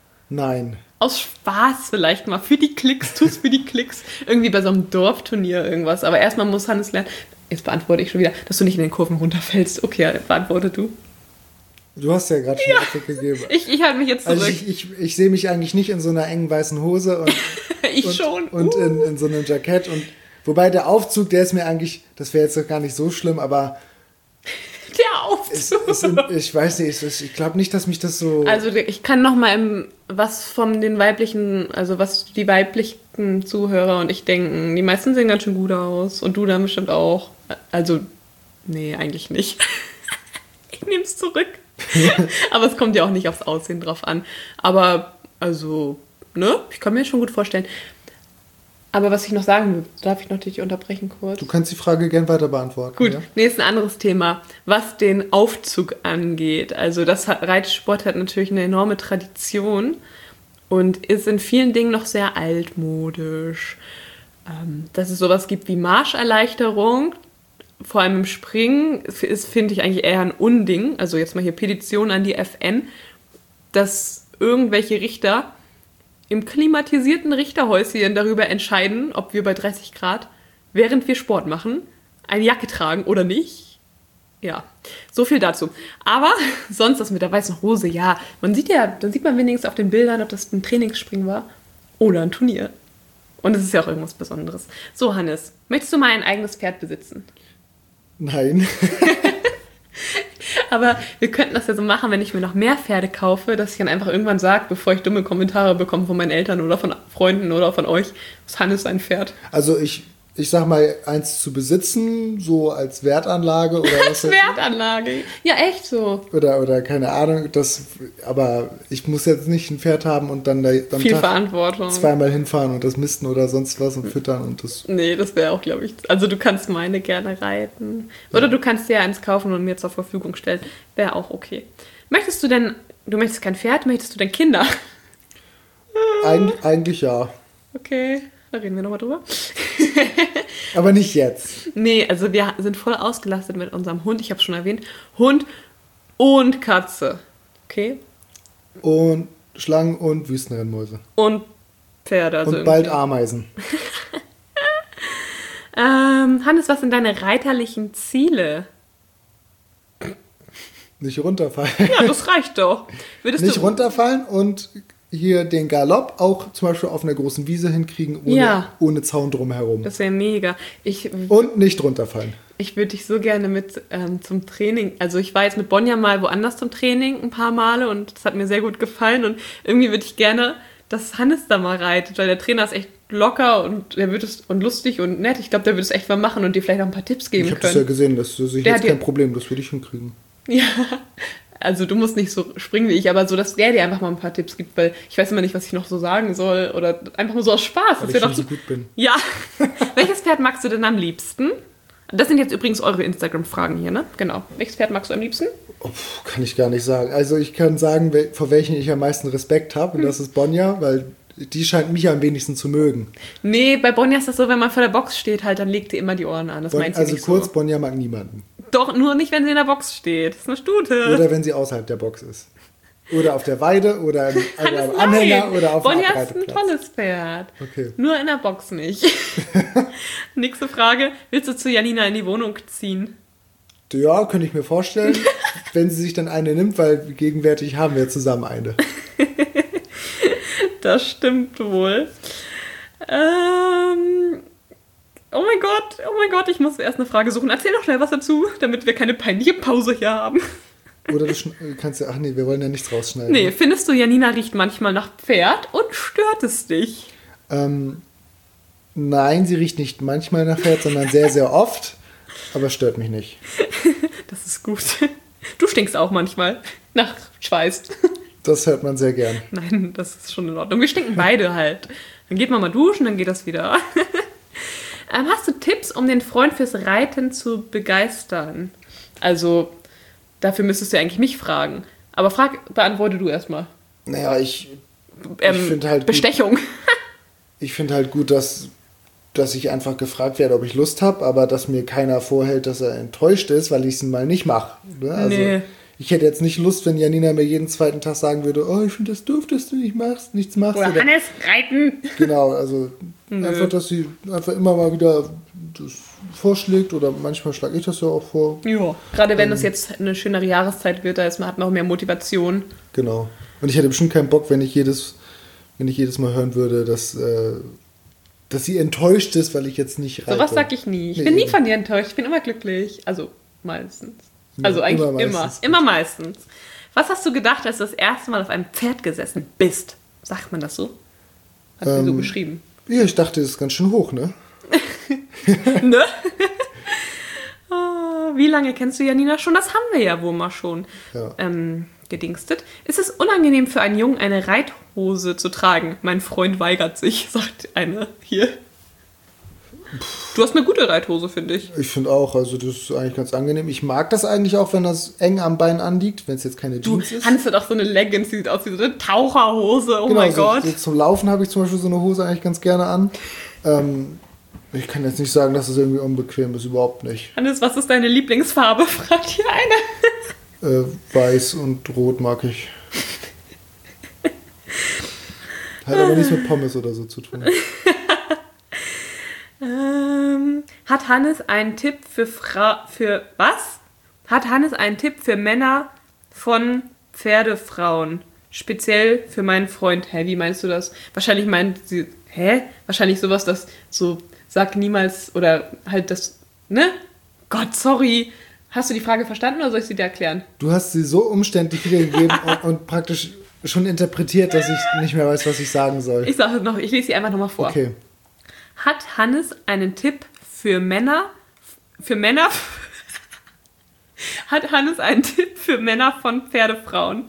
Nein. Aus Spaß vielleicht mal. Für die Klicks. Tu's für die Klicks. Irgendwie bei so einem Dorfturnier irgendwas. Aber erstmal muss Hannes lernen. Jetzt beantworte ich schon wieder, dass du nicht in den Kurven runterfällst. Okay, beantworte du. Du hast ja gerade schon ja. Antwort gegeben. Ich, ich halte mich jetzt zurück. Also ich, ich, ich sehe mich eigentlich nicht in so einer engen weißen Hose und, ich und, schon. und uh. in, in so einem Jackett. Und wobei der Aufzug, der ist mir eigentlich, das wäre jetzt gar nicht so schlimm, aber der Aufzug. Es, es sind, ich weiß nicht, es, ich glaube nicht, dass mich das so... Also ich kann noch mal was von den weiblichen, also was die weiblichen Zuhörer und ich denken. Die meisten sehen ganz schön gut aus. Und du dann bestimmt auch. Also, nee, eigentlich nicht. Ich nehme es zurück. Aber es kommt ja auch nicht aufs Aussehen drauf an. Aber, also, ne? Ich kann mir schon gut vorstellen. Aber was ich noch sagen will, darf ich noch dich unterbrechen kurz? Du kannst die Frage gern weiter beantworten. Gut, ja? nee, ist ein anderes Thema, was den Aufzug angeht. Also das hat, Reitsport hat natürlich eine enorme Tradition und ist in vielen Dingen noch sehr altmodisch. Ähm, dass es sowas gibt wie Marscherleichterung, vor allem im Springen, ist, finde ich, eigentlich eher ein Unding. Also jetzt mal hier Petition an die F N, dass irgendwelche Richter im klimatisierten Richterhäuschen darüber entscheiden, ob wir bei dreißig Grad, während wir Sport machen, eine Jacke tragen oder nicht. Ja, so viel dazu. Aber sonst das mit der weißen Hose, ja, man sieht ja, dann sieht man wenigstens auf den Bildern, ob das ein Trainingsspringen war oder ein Turnier. Und es ist ja auch irgendwas Besonderes. So, Hannes, möchtest du mal ein eigenes Pferd besitzen? Nein. Aber wir könnten das ja so machen, wenn ich mir noch mehr Pferde kaufe, dass ich dann einfach irgendwann sage, bevor ich dumme Kommentare bekomme von meinen Eltern oder von Freunden oder von euch, ist Hannes ein Pferd. Also ich ich sag mal, eins zu besitzen, so als Wertanlage oder was? Als Wertanlage. Ja, echt so. Oder, oder keine Ahnung, das, aber ich muss jetzt nicht ein Pferd haben und dann da am Viel Tag Verantwortung. zweimal hinfahren und das misten oder sonst was und füttern und das. Nee, das wäre auch, glaube ich. Also du kannst meine gerne reiten. Oder du kannst dir eins kaufen und mir zur Verfügung stellen. Wäre auch okay. Möchtest du denn, du möchtest kein Pferd, möchtest du denn Kinder? Eig eigentlich ja. Okay, da reden wir nochmal drüber. Aber nicht jetzt. Nee, also wir sind voll ausgelastet mit unserem Hund. Ich habe schon erwähnt. Hund und Katze. Okay? Und Schlangen und Wüstenrennmäuse. Und Pferde. Also und bald irgendwie. Ameisen. ähm, Hannes, was sind deine reiterlichen Ziele? Nicht runterfallen. Ja, das reicht doch. Würdest Nicht du runterfallen und hier den Galopp auch zum Beispiel auf einer großen Wiese hinkriegen, ohne, Ja. ohne Zaun drumherum. Das wäre mega. Ich, Und nicht runterfallen. ich würde dich so gerne mit ähm, zum Training, also ich war jetzt mit Bonja mal woanders zum Training ein paar Male und das hat mir sehr gut gefallen und irgendwie würde ich gerne, dass Hannes da mal reitet, weil der Trainer ist echt locker und der wird es und lustig und nett. Ich glaube, der würde es echt mal machen und dir vielleicht auch ein paar Tipps geben Ich habe können. das ja gesehen, das ist sicher Der jetzt hat dir- kein Problem, das würde ich hinkriegen. Ja, also du musst nicht so springen wie ich, aber so, dass der dir einfach mal ein paar Tipps gibt, weil ich weiß immer nicht, was ich noch so sagen soll oder einfach nur so aus Spaß. Weil Das ich wäre schon doch so so. gut bin. Ja. Welches Pferd magst du denn am liebsten? Das sind jetzt übrigens eure Instagram-Fragen hier, ne? Genau. Welches Pferd magst du am liebsten? Oh, puh, kann ich gar nicht sagen. Also ich kann sagen, wel- vor welchen ich am meisten Respekt habe, und das ist Bonja, weil die scheint mich am wenigsten zu mögen. Nee, bei Bonja ist das so, wenn man vor der Box steht, halt, dann legt die immer die Ohren an. Das Bon, meint sie also nicht kurz, so. Bonja mag niemanden. Doch, nur nicht, wenn sie in der Box steht. Das ist eine Stute. Oder wenn sie außerhalb der Box ist. Oder auf der Weide oder im, oder Hannes, im Anhänger nein. oder auf dem Bonja ist ein Abreiteplatz. tolles Pferd. Okay. Nur in der Box nicht. Nächste Frage. Willst du zu Janina in die Wohnung ziehen? Ja, könnte ich mir vorstellen, wenn sie sich dann eine nimmt, weil gegenwärtig haben wir zusammen eine. Das stimmt wohl. Ähm, oh mein Gott, oh mein Gott, ich muss erst eine Frage suchen. Erzähl doch schnell was dazu, damit wir keine peinliche Pause hier haben. Oder du schn- kannst ja, ach nee, wir wollen ja nichts rausschneiden. Nee, findest du, Janina riecht manchmal nach Pferd und stört es dich? Ähm, nein, sie riecht nicht manchmal nach Pferd, sondern sehr, sehr oft. Aber stört mich nicht. Das ist gut. Du stinkst auch manchmal nach Schweiß. Das hört man sehr gern. Nein, das ist schon in Ordnung. Wir stinken beide halt. Dann geht man mal duschen, dann geht das wieder. ähm, hast du Tipps, um den Freund fürs Reiten zu begeistern? Also, dafür müsstest du ja eigentlich mich fragen. Aber frag, beantworte du erstmal. Naja, ich, Ähm, ich finde halt gut, Bestechung. ich find halt gut, dass, dass ich einfach gefragt werde, ob ich Lust habe, aber dass mir keiner vorhält, dass er enttäuscht ist, weil ich es mal nicht mache. Ne? Also, Nee. ich hätte jetzt nicht Lust, wenn Janina mir jeden zweiten Tag sagen würde, oh, ich finde das doof, dass du nicht machst, nichts machst. Oder Hannes, reiten. Genau, also einfach, dass sie einfach immer mal wieder das vorschlägt oder manchmal schlage ich das ja auch vor. Ja. Gerade wenn es jetzt eine schönere Jahreszeit wird, da ist man hat noch mehr Motivation. Genau. Und ich hätte bestimmt keinen Bock, wenn ich jedes, wenn ich jedes Mal hören würde, dass, äh, dass sie enttäuscht ist, weil ich jetzt nicht reite. So was sag ich nie. Ich Nee, bin nie eben. von dir enttäuscht. Ich bin immer glücklich. Also meistens. Ja, Also eigentlich immer immer. meistens. Immer meistens. Was hast du gedacht, als du das erste Mal auf einem Pferd gesessen bist? Sagt man das so? Hat sie so Ähm, beschrieben. Ja, ich dachte, das ist ganz schön hoch, ne? Ne? Ah, wie lange kennst du Janina schon? Das haben wir ja wohl mal schon Ja. ähm, gedingstet. Ist es unangenehm für einen Jungen, eine Reithose zu tragen? Mein Freund weigert sich, sagt eine hier. Du hast eine gute Reithose, finde ich. Ich finde auch, also das ist eigentlich ganz angenehm. Ich mag das eigentlich auch, wenn das eng am Bein anliegt, wenn es jetzt keine Du, Jeans ist. Hannes hat auch so eine Leggings, die sieht aus wie so eine Taucherhose. Oh Genau, mein so, Gott. so zum Laufen habe ich zum Beispiel so eine Hose eigentlich ganz gerne an. Ähm, ich kann jetzt nicht sagen, dass es irgendwie unbequem ist, überhaupt nicht. Hannes, was ist deine Lieblingsfarbe? Fragt hier eine. Äh, weiß und rot mag ich. Hat aber nichts mit Pommes oder so zu tun. Ähm, hat Hannes einen Tipp für Fra für was? Hat Hannes einen Tipp für Männer von Pferdefrauen? Speziell für meinen Freund. Hä, wie meinst du das? Wahrscheinlich meint sie, hä? Wahrscheinlich sowas, das so, sag niemals, oder halt das, ne? Gott, sorry. Hast du die Frage verstanden oder soll ich sie dir erklären? Du hast sie so umständlich wiedergegeben und, und praktisch schon interpretiert, dass ich nicht mehr weiß, was ich sagen soll. Ich sage es noch, ich lese sie einfach nochmal vor. Okay. Hat Hannes einen Tipp für Männer, für Männer, hat Hannes einen Tipp für Männer von Pferdefrauen?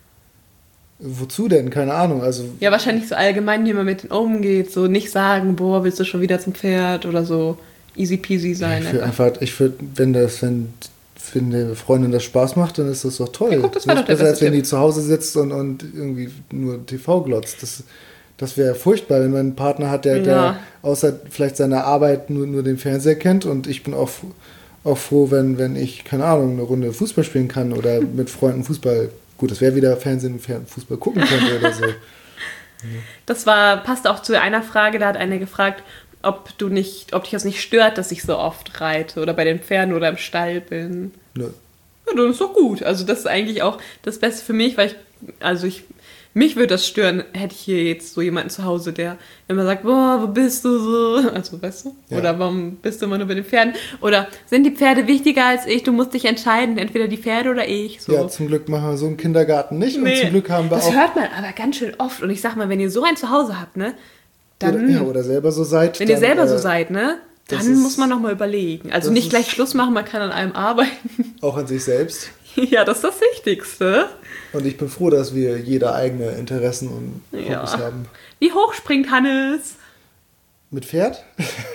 Wozu denn? Keine Ahnung. Also Ja, wahrscheinlich so allgemein, wie man mit denen umgeht. So nicht sagen, boah, willst du schon wieder zum Pferd oder so. Easy peasy sein. Ich würde einfach, ich würde, wenn das, wenn, wenn der Freundin das Spaß macht, dann ist das doch toll. Ja, guck, das war ist doch der besser, als beste wenn die Tipp. zu Hause sitzt und, und irgendwie nur T V glotzt. Das, das wäre furchtbar, wenn man einen Partner hat, der, Ja. der außer vielleicht seiner Arbeit nur, nur den Fernseher kennt. Und ich bin auch, auch froh, wenn, wenn ich, keine Ahnung, eine Runde Fußball spielen kann oder mit Freunden Fußball. Gut, das wäre wieder Fernsehen und Fußball gucken könnte oder so. Das war, passt auch zu einer Frage, da hat einer gefragt, ob du nicht, ob dich das nicht stört, dass ich so oft reite oder bei den Pferden oder im Stall bin. Nö. Ja, dann ist doch gut. Also das ist eigentlich auch das Beste für mich, weil ich, also ich, mich würde das stören, hätte ich hier jetzt so jemanden zu Hause, der immer sagt, boah, wo bist du so? Also, weißt du? Ja. Oder warum bist du immer nur bei den Pferden? Oder sind die Pferde wichtiger als ich? Du musst dich entscheiden, entweder die Pferde oder ich. So. Ja, zum Glück machen wir so einen Kindergarten nicht und Nee. zum Glück haben wir das auch... hört man aber ganz schön oft. Und ich sag mal, wenn ihr so ein Zuhause habt, ne, dann... Oder, ja, oder selber so seid. Wenn ihr dann, selber so äh, seid, ne? das Dann ist- muss man nochmal überlegen. Also das nicht ist- gleich Schluss machen, man kann an einem arbeiten. Auch an sich selbst. Ja, das ist das Wichtigste. Und ich bin froh, dass wir jeder eigene Interessen und Hobbys Ja. haben. Wie hoch springt Hannes? Mit Pferd?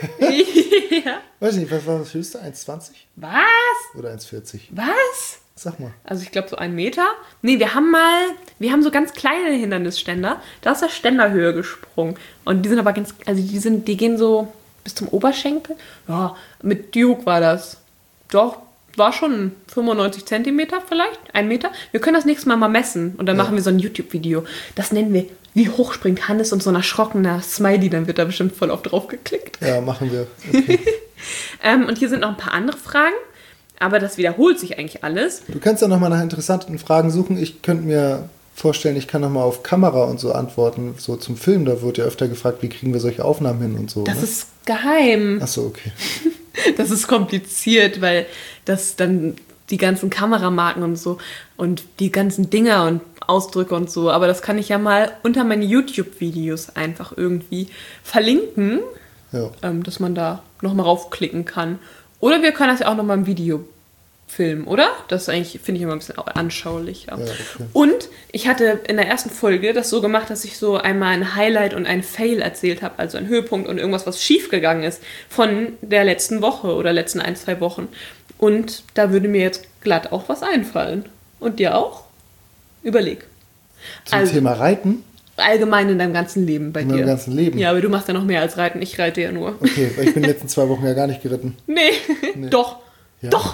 Ja. Weiß ich nicht, was war das höchste? eins Komma zwanzig Was? oder eins Komma vierzig? Was? Sag mal. Also ich glaube so einen Meter. Nee, wir haben mal, wir haben so ganz kleine Hindernisständer. Da ist er Ständerhöhe gesprungen. Und die sind aber ganz, also die sind, die gehen so bis zum Oberschenkel. Ja, mit Duke war das. Doch, war schon fünfundneunzig Zentimeter vielleicht, ein Meter. Wir können das nächste Mal mal messen und dann Ja. machen wir so ein YouTube-Video. Das nennen wir, wie hoch springt Hannes, und so ein erschrockener Smiley, dann wird da bestimmt voll oft drauf geklickt. Ja, machen wir. Okay. Ähm, und hier sind noch ein paar andere Fragen, aber das wiederholt sich eigentlich alles. Du kannst ja nochmal nach interessanten Fragen suchen. Ich könnte mir vorstellen, ich kann nochmal auf Kamera und so antworten. So zum Film, da wird ja öfter gefragt, wie kriegen wir solche Aufnahmen hin und so. Das ne? ist geheim. Achso, okay. Das ist kompliziert, weil das dann die ganzen Kameramarken und so und die ganzen Dinger und Ausdrücke und so, aber das kann ich ja mal unter meine YouTube-Videos einfach irgendwie verlinken, Ja. ähm, dass man da nochmal raufklicken kann. Oder wir können das ja auch nochmal im Video filmen, oder? Das ist eigentlich, finde ich, immer ein bisschen anschaulicher. Ja, okay. Und ich hatte in der ersten Folge das so gemacht, dass ich so einmal ein Highlight und ein Fail erzählt habe, also ein Höhepunkt und irgendwas, was schiefgegangen ist von der letzten Woche oder letzten ein, zwei Wochen. Und da würde mir jetzt glatt auch was einfallen. Und dir auch? Überleg. Zum Also- Thema Reiten? Allgemein in deinem ganzen Leben bei In dir. meinem ganzen Leben? Ja, aber du machst ja noch mehr als Reiten. Ich reite ja nur. Okay, weil ich bin in den letzten zwei Wochen ja gar nicht geritten. Nee, doch. Ja. Doch.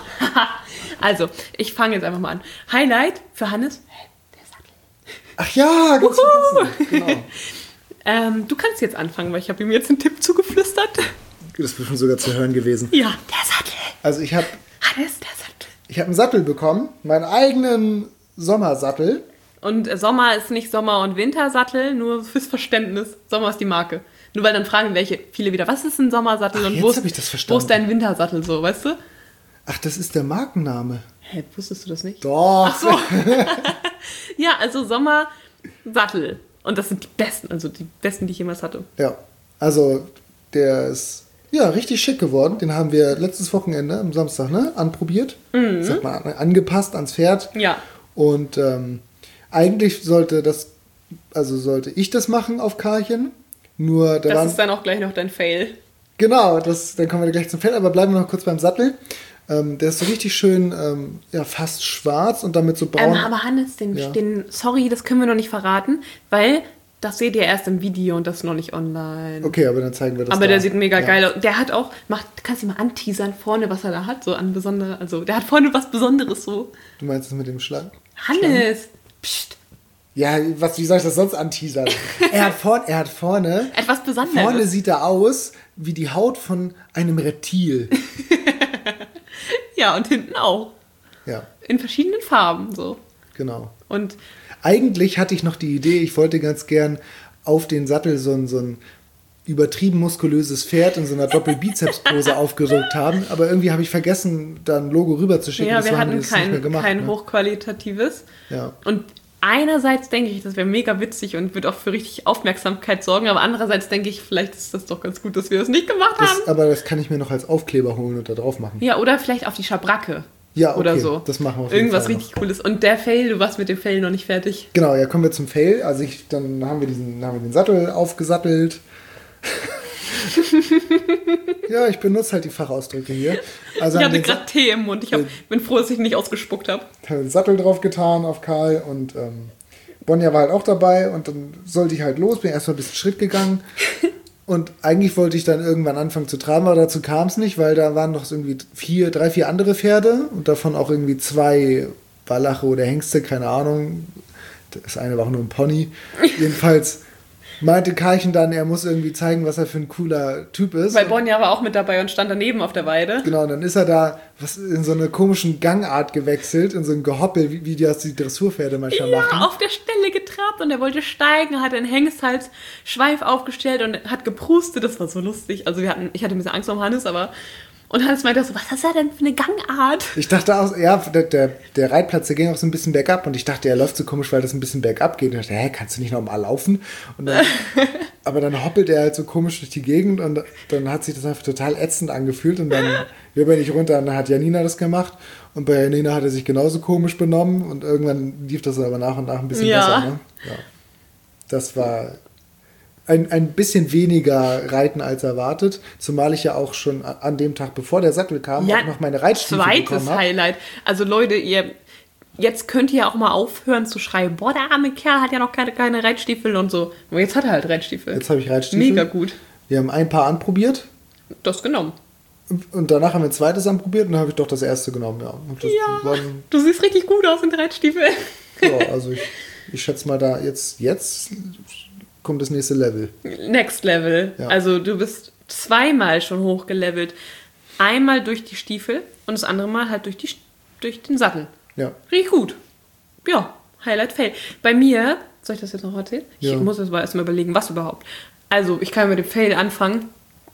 Also, ich fange jetzt einfach mal an. Highlight für Hannes. Der Sattel. Ach ja, ganz vergessen. Genau. Ähm, du kannst jetzt anfangen, weil ich habe ihm jetzt einen Tipp zugeflüstert. Das ist bestimmt sogar zu hören gewesen. Ja, der Sattel. Also ich habe Hannes, der Sattel. ich hab einen Sattel bekommen, meinen eigenen Sommersattel. Und äh, Sommer ist nicht Sommer- und Wintersattel, nur fürs Verständnis. Sommer ist die Marke. Nur weil dann fragen welche viele wieder, was ist ein Sommersattel Ach, und jetzt wo ist, hab ich das wo verstanden. ist dein Wintersattel so, weißt du? Ach, das ist der Markenname. Hä, wusstest du das nicht? Doch. Ach so. Ja, also Sommersattel. Und das sind die besten, also die besten, die ich jemals hatte. Ja, also der ist ja richtig schick geworden. Den haben wir letztes Wochenende am Samstag ne, anprobiert. Mhm. Sag mal, angepasst ans Pferd. Ja. Und ähm, eigentlich sollte das, also sollte ich das machen auf Karchen. Nur da Das waren, ist dann auch gleich noch dein Fail. genau, das, dann kommen wir gleich zum Pferd, aber bleiben wir noch kurz beim Sattel. Ähm, der ist so richtig schön, ähm, ja, fast schwarz und damit so braun. Ähm, aber Hannes, den, Ja. den, sorry, das können wir noch nicht verraten, weil das seht ihr erst im Video und das ist noch nicht online. Okay, aber dann zeigen wir das. Aber da. der sieht mega Ja. geil aus. Der hat auch, macht, kannst du mal anteasern vorne, was er da hat, so an besondere, also der hat vorne was Besonderes so. Du meinst das mit dem Schlag? Hannes, pst, Ja, was, wie soll ich das sonst anteasern? er, hat vorne, er hat vorne, etwas Besonderes. vorne sieht er aus wie die Haut von einem Reptil. Ja, und hinten auch. Ja, In verschiedenen Farben, so. genau. Und Eigentlich hatte ich noch die Idee, ich wollte ganz gern auf den Sattel so ein, so ein übertrieben muskulöses Pferd in so einer Doppel-Bizeps-Pose aufgedrückt haben, aber irgendwie habe ich vergessen, da ein Logo rüberzuschicken. ja, wir deswegen haben hatten die das nicht mehr kein, gemacht, kein ne? hochqualitatives. Ja. Und einerseits denke ich, das wäre mega witzig und wird auch für richtig Aufmerksamkeit sorgen, aber andererseits denke ich, vielleicht ist das doch ganz gut, dass wir das nicht gemacht das, haben. Aber das kann ich mir noch als Aufkleber holen und da drauf machen. Ja, oder vielleicht auf die Schabracke. Ja, okay, oder so. Das machen wir auf jeden Irgendwas Fall richtig Cooles. Und der Fail, du warst mit dem Fail noch nicht fertig. Genau, ja, kommen wir zum Fail. Also ich, dann haben wir diesen, haben wir den Sattel aufgesattelt. Ja, ich benutze halt die Fachausdrücke hier. Also ich hatte gerade Tee im Mund. Ich hab, bin froh, dass ich ihn nicht ausgespuckt habe. Habe den Sattel drauf getan auf Karl und ähm, Bonja war halt auch dabei und dann sollte ich halt los, bin erstmal ein bisschen Schritt gegangen. Und eigentlich wollte ich dann irgendwann anfangen zu traben, aber dazu kam es nicht, weil da waren noch so irgendwie vier, drei, vier andere Pferde und davon auch irgendwie zwei Wallache oder Hengste, keine Ahnung. Das eine war auch nur ein Pony. Jedenfalls meinte Karlchen dann, er muss irgendwie zeigen, was er für ein cooler Typ ist. Weil Bonja war auch mit dabei und stand daneben auf der Weide. Genau, und dann ist er da was in so eine komischen Gangart gewechselt, in so ein Gehoppel, wie, wie das die Dressurpferde manchmal ja, machen. Ja, auf der Stelle getrabt und er wollte steigen, hat einen Hengsthals Schweif aufgestellt und hat geprustet. Das war so lustig. Also wir hatten, ich hatte ein bisschen Angst um Hannes, aber... Und Hannes meinte so, was ist das denn für eine Gangart? Ich dachte auch, ja, der, der, der Reitplatz, der ging auch so ein bisschen bergab und ich dachte, er läuft so komisch, weil das ein bisschen bergab geht. Und ich dachte, hä, kannst du nicht normal laufen? Und dann, aber dann hoppelt er halt so komisch durch die Gegend und dann hat sich das einfach total ätzend angefühlt und dann wir bin ich runter und dann hat Janina das gemacht und bei Janina hat er sich genauso komisch benommen und irgendwann lief das aber nach und nach ein bisschen ja. besser. Ne? Ja. Das war... Ein, ein bisschen weniger Reiten als erwartet, zumal ich ja auch schon an dem Tag, bevor der Sattel kam, ja, auch noch meine Reitstiefel bekommen habe. Zweites Highlight. Also Leute, ihr jetzt könnt ihr ja auch mal aufhören zu schreien, boah, der arme Kerl hat ja noch keine, keine Reitstiefel und so. Aber jetzt hat er halt Reitstiefel. Jetzt habe ich Reitstiefel. Mega gut. Wir haben ein Paar anprobiert. Das genommen. Und danach haben wir ein zweites anprobiert und dann habe ich doch das erste genommen. Ja, das ja waren, du siehst richtig gut aus in den Reitstiefeln. Ja, also ich, ich schätze mal da jetzt, jetzt kommt das nächste Level. Next Level. Ja. Also du bist zweimal schon hochgelevelt. Einmal durch die Stiefel und das andere Mal halt durch, die, durch den Sattel. Ja. Richtig gut. Ja, Highlight Fail. Bei mir, soll ich das jetzt noch erzählen? Ja. Ich muss jetzt mal erstmal überlegen, was überhaupt. Also, ich kann mit dem Fail anfangen.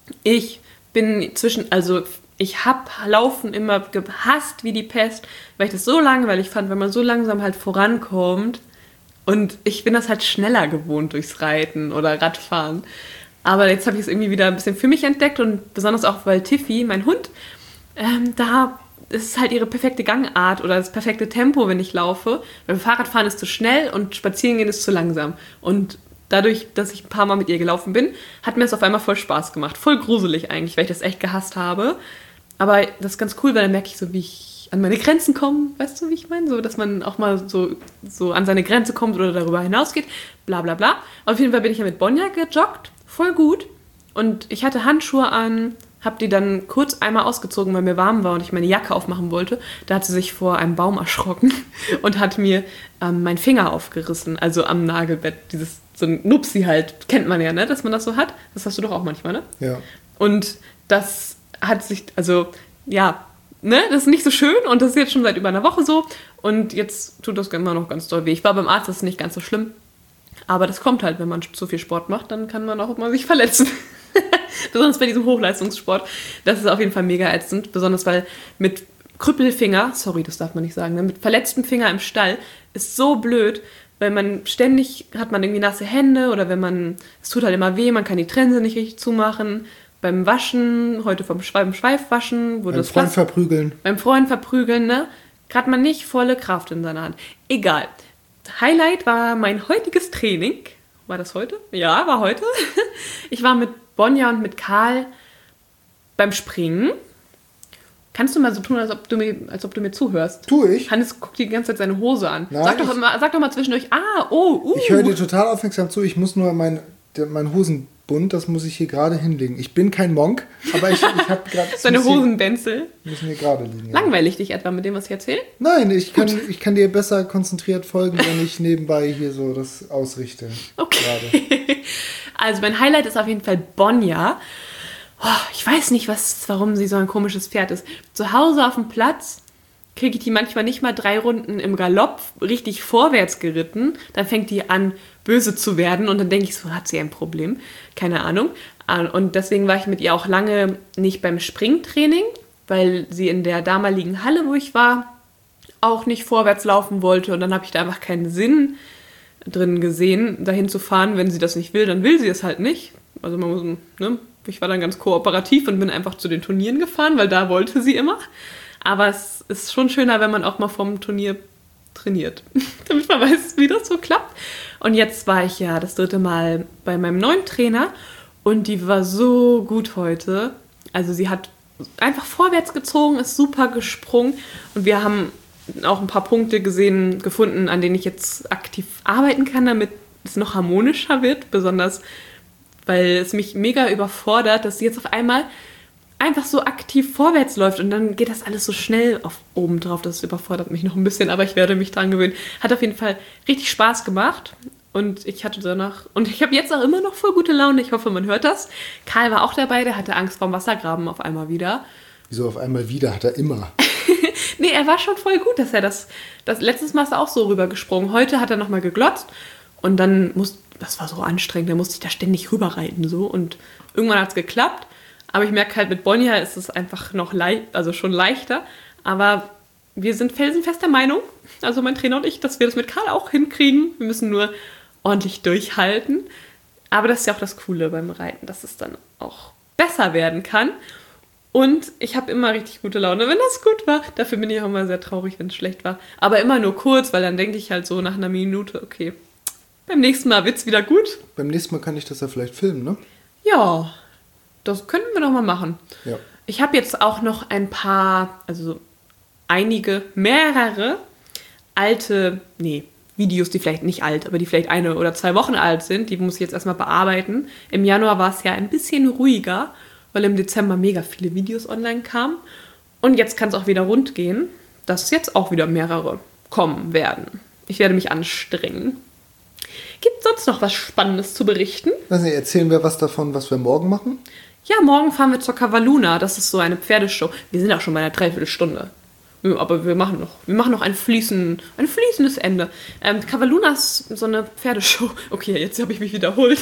Ich bin zwischen, also ich habe Laufen immer gehasst wie die Pest, weil ich das so langweilig fand, wenn man so langsam halt vorankommt. Und ich bin das halt schneller gewohnt durchs Reiten oder Radfahren. Aber jetzt habe ich es irgendwie wieder ein bisschen für mich entdeckt und besonders auch, weil Tiffy, mein Hund, ähm, da ist halt ihre perfekte Gangart oder das perfekte Tempo, wenn ich laufe. Beim Fahrradfahren ist zu schnell und Spazierengehen ist zu langsam. Und dadurch, dass ich ein paar Mal mit ihr gelaufen bin, hat mir das auf einmal voll Spaß gemacht. Voll gruselig eigentlich, weil ich das echt gehasst habe. Aber das ist ganz cool, weil dann merke ich so, wie ich an meine Grenzen komme. Weißt du, wie ich meine? So, dass man auch mal so, so an seine Grenze kommt oder darüber hinausgeht. Bla bla bla. Auf jeden Fall bin ich ja mit Bonja gejoggt. Voll gut. Und ich hatte Handschuhe an, habe die dann kurz einmal ausgezogen, weil mir warm war und ich meine Jacke aufmachen wollte. Da hat sie sich vor einem Baum erschrocken und hat mir ähm, meinen Finger aufgerissen. Also am Nagelbett. Dieses, so ein Nupsi halt. Kennt man ja, ne? Dass man das so hat. Das hast du doch auch manchmal, ne? Ja. Und das hat sich, also, ja, ne? Das ist nicht so schön und das ist jetzt schon seit über einer Woche so. Und jetzt tut das immer noch ganz doll weh. Ich war beim Arzt, das ist nicht ganz so schlimm. Aber das kommt halt, wenn man zu viel Sport macht, dann kann man auch mal sich verletzen. Besonders bei diesem Hochleistungssport. Das ist auf jeden Fall mega ätzend. Besonders weil mit Krüppelfinger, sorry, das darf man nicht sagen, ne? Mit verletztem Finger im Stall ist so blöd, weil man ständig hat man irgendwie nasse Hände oder wenn man, es tut halt immer weh, man kann die Trense nicht richtig zumachen. Beim Waschen, heute vom Schweif, Schweif waschen, wurde beim das Freund verprügeln. Beim Freund verprügeln, ne? Hat man nicht volle Kraft in seiner Hand. Egal. Highlight war mein heutiges Training. War das heute? Ja, war heute. Ich war mit Bonja und mit Karl beim Springen. Kannst du mal so tun, als ob du mir, als ob du mir zuhörst? Tu ich. Hannes guckt die ganze Zeit seine Hose an. Nein, sag, doch ich, mal, sag doch mal zwischendurch, ah, oh, uh. Ich höre dir total aufmerksam zu. Ich muss nur mein, mein Hosenbund, das muss ich hier gerade hinlegen. Ich bin kein Monk, aber ich, ich habe gerade... Seine Hosenbänzel. Müssen hier gerade liegen. Langweilig dich etwa mit dem, was ich erzähle? Nein, ich kann, ich kann dir besser konzentriert folgen, wenn ich nebenbei hier so das ausrichte. Okay. Gerade. Also mein Highlight ist auf jeden Fall Bonja. Oh, ich weiß nicht, was, warum sie so ein komisches Pferd ist. Zu Hause auf dem Platz kriege ich die manchmal nicht mal drei Runden im Galopp richtig vorwärts geritten. Dann fängt die an, böse zu werden und dann denke ich so, hat sie ein Problem? Keine Ahnung. Und deswegen war ich mit ihr auch lange nicht beim Springtraining, weil sie in der damaligen Halle, wo ich war, auch nicht vorwärts laufen wollte. Und dann habe ich da einfach keinen Sinn drin gesehen, dahin zu fahren. Wenn sie das nicht will, dann will sie es halt nicht. Also man muss, ne? Ich war dann ganz kooperativ und bin einfach zu den Turnieren gefahren, weil da wollte sie immer. Aber es ist schon schöner, wenn man auch mal vom Turnier trainiert, damit man weiß, wie das so klappt. Und jetzt war ich ja das dritte Mal bei meinem neuen Trainer und die war so gut heute. Also sie hat einfach vorwärts gezogen, ist super gesprungen und wir haben auch ein paar Punkte gesehen, gefunden, an denen ich jetzt aktiv arbeiten kann, damit es noch harmonischer wird, besonders weil es mich mega überfordert, dass sie jetzt auf einmal einfach so aktiv vorwärts läuft und dann geht das alles so schnell auf oben drauf. Das überfordert mich noch ein bisschen, aber ich werde mich dran gewöhnen. Hat auf jeden Fall richtig Spaß gemacht und ich hatte danach, und ich habe jetzt auch immer noch voll gute Laune. Ich hoffe, man hört das. Karl war auch dabei, der hatte Angst vorm Wassergraben auf einmal wieder. Wieso auf einmal wieder? Hat er immer. Nee, er war schon voll gut, dass er das, das letztes Mal ist er auch so rübergesprungen. Heute hat er nochmal geglotzt und dann muss, das war so anstrengend, da musste ich da ständig rüberreiten so und irgendwann hat es geklappt. Aber ich merke halt, mit Bonja ist es einfach noch leicht, also schon leichter. Aber wir sind felsenfest der Meinung, also mein Trainer und ich, dass wir das mit Karl auch hinkriegen. Wir müssen nur ordentlich durchhalten. Aber das ist ja auch das Coole beim Reiten, dass es dann auch besser werden kann. Und ich habe immer richtig gute Laune, wenn das gut war. Dafür bin ich auch immer sehr traurig, wenn es schlecht war. Aber immer nur kurz, weil dann denke ich halt so nach einer Minute, okay, beim nächsten Mal wird's wieder gut. Beim nächsten Mal kann ich das ja vielleicht filmen, ne? Ja, das könnten wir doch mal machen. Ja. Ich habe jetzt auch noch ein paar, also einige, mehrere alte, nee, Videos, die vielleicht nicht alt, aber die vielleicht eine oder zwei Wochen alt sind. Die muss ich jetzt erstmal bearbeiten. Im Januar war es ja ein bisschen ruhiger, weil im Dezember mega viele Videos online kamen. Und jetzt kann es auch wieder rund gehen, dass jetzt auch wieder mehrere kommen werden. Ich werde mich anstrengen. Gibt es sonst noch was Spannendes zu berichten? Weiß nicht, erzählen wir was davon, was wir morgen machen? Ja, morgen fahren wir zur Cavalluna. Das ist so eine Pferdeshow. Wir sind auch schon bei einer Dreiviertelstunde. Aber wir machen noch, wir machen noch ein, fließen, ein fließendes Ende. Ähm, Cavalluna ist so eine Pferdeshow. Okay, jetzt habe ich mich wiederholt.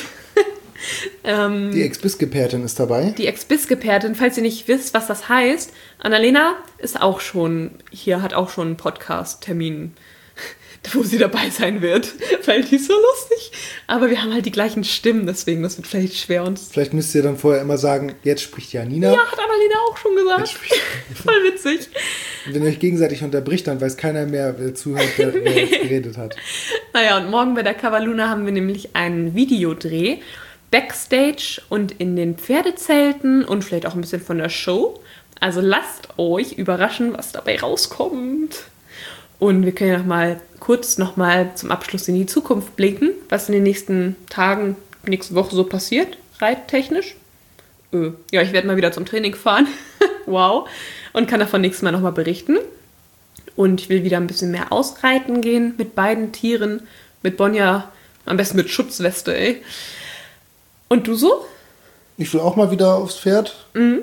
ähm, die Ex-Bis-Gepährtin ist dabei. Die Ex-Bis-Gepährtin, falls ihr nicht wisst, was das heißt. Annalena ist auch schon, hier hat auch schon einen Podcast-Termin, wo sie dabei sein wird, weil die ist so lustig. Aber wir haben halt die gleichen Stimmen, deswegen, das wird vielleicht schwer uns... Vielleicht müsst ihr dann vorher immer sagen, jetzt spricht Janina. Ja, hat Annalena auch schon gesagt. Voll witzig. Und wenn ihr euch gegenseitig unterbricht, dann weiß keiner mehr, wer zuhört, wer, nee. wer jetzt geredet hat. Naja, und morgen bei der Cavalluna haben wir nämlich einen Videodreh, Backstage und in den Pferdezelten und vielleicht auch ein bisschen von der Show. Also lasst euch überraschen, was dabei rauskommt. Und wir können ja noch mal kurz noch mal zum Abschluss in die Zukunft blicken, was in den nächsten Tagen, nächste Woche so passiert, reittechnisch. Äh, ja, ich werde mal wieder zum Training fahren. Wow. Und kann davon nächstes Mal noch mal berichten. Und ich will wieder ein bisschen mehr ausreiten gehen mit beiden Tieren. Mit Bonja, am besten mit Schutzweste, ey. Und du so? Ich will auch mal wieder aufs Pferd. Mhm.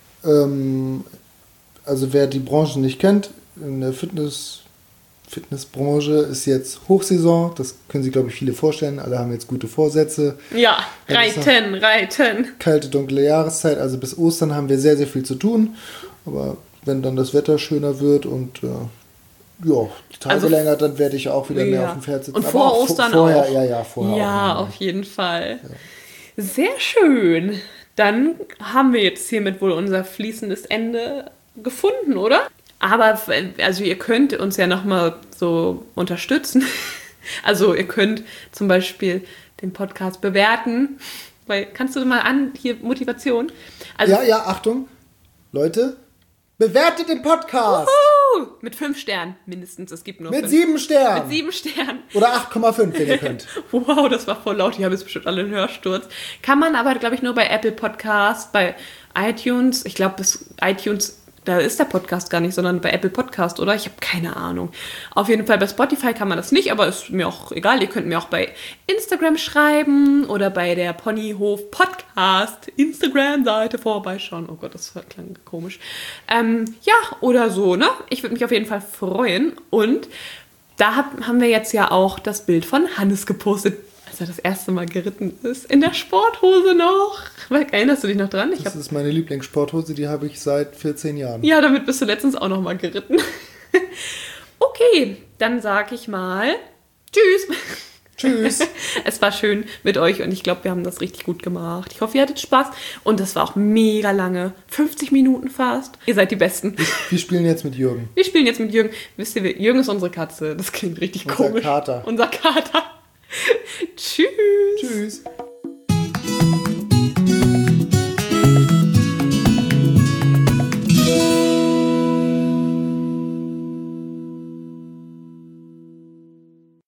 Ähm, also wer die Branche nicht kennt, in der Fitness... Fitnessbranche ist jetzt Hochsaison, das können sich, glaube ich, viele vorstellen. Alle haben jetzt gute Vorsätze. Ja, reiten, reiten. Kalte, dunkle Jahreszeit, also bis Ostern haben wir sehr, sehr viel zu tun. Aber wenn dann das Wetter schöner wird und äh, ja, die Tage also, länger, dann werde ich auch wieder ja. mehr auf dem Pferd sitzen. Und vor Aber Ostern vorher, auch? Ja, ja, vorher Ja, auch. auf jeden Fall. Ja. Sehr schön. Dann haben wir jetzt hiermit wohl unser fließendes Ende gefunden, oder? Aber also ihr könnt uns ja nochmal so unterstützen. Also ihr könnt zum Beispiel den Podcast bewerten. Weil, kannst du mal an, hier Motivation. Also, ja, ja, Achtung. Leute, bewertet den Podcast. Uhu, mit fünf Sternen mindestens. Es gibt nur Mit fünf. sieben Sternen. Mit sieben Sternen. Oder acht Komma fünf, wenn ihr könnt. Wow, das war voll laut. Die haben jetzt bestimmt alle einen Hörsturz. Kann man aber, glaube ich, nur bei Apple Podcast, bei iTunes. Ich glaube, das iTunes... Da ist der Podcast gar nicht, sondern bei Apple Podcast, oder? Ich habe keine Ahnung. Auf jeden Fall bei Spotify kann man das nicht, aber ist mir auch egal. Ihr könnt mir auch bei Instagram schreiben oder bei der Ponyhof Podcast Instagram-Seite vorbeischauen. Oh Gott, das klang komisch. Ähm, ja, oder so, ne? Ich würde mich auf jeden Fall freuen. Und da hab, haben wir jetzt ja auch das Bild von Hannes gepostet, als er das erste Mal geritten ist. In der Sporthose noch. Erinnerst du dich noch dran? Ich das hab... ist meine Lieblingssporthose, die habe ich seit vierzehn Jahren. Ja, damit bist du letztens auch noch mal geritten. Okay, dann sag ich mal Tschüss. Tschüss. Es war schön mit euch und ich glaube, wir haben das richtig gut gemacht. Ich hoffe, ihr hattet Spaß und das war auch mega lange. fünfzig Minuten fast. Ihr seid die Besten. Wir spielen jetzt mit Jürgen. Wir spielen jetzt mit Jürgen. Wisst ihr, Jürgen ist unsere Katze. Das klingt richtig Unser komisch. Kater. Unser Kater. Tschüss. Tschüss.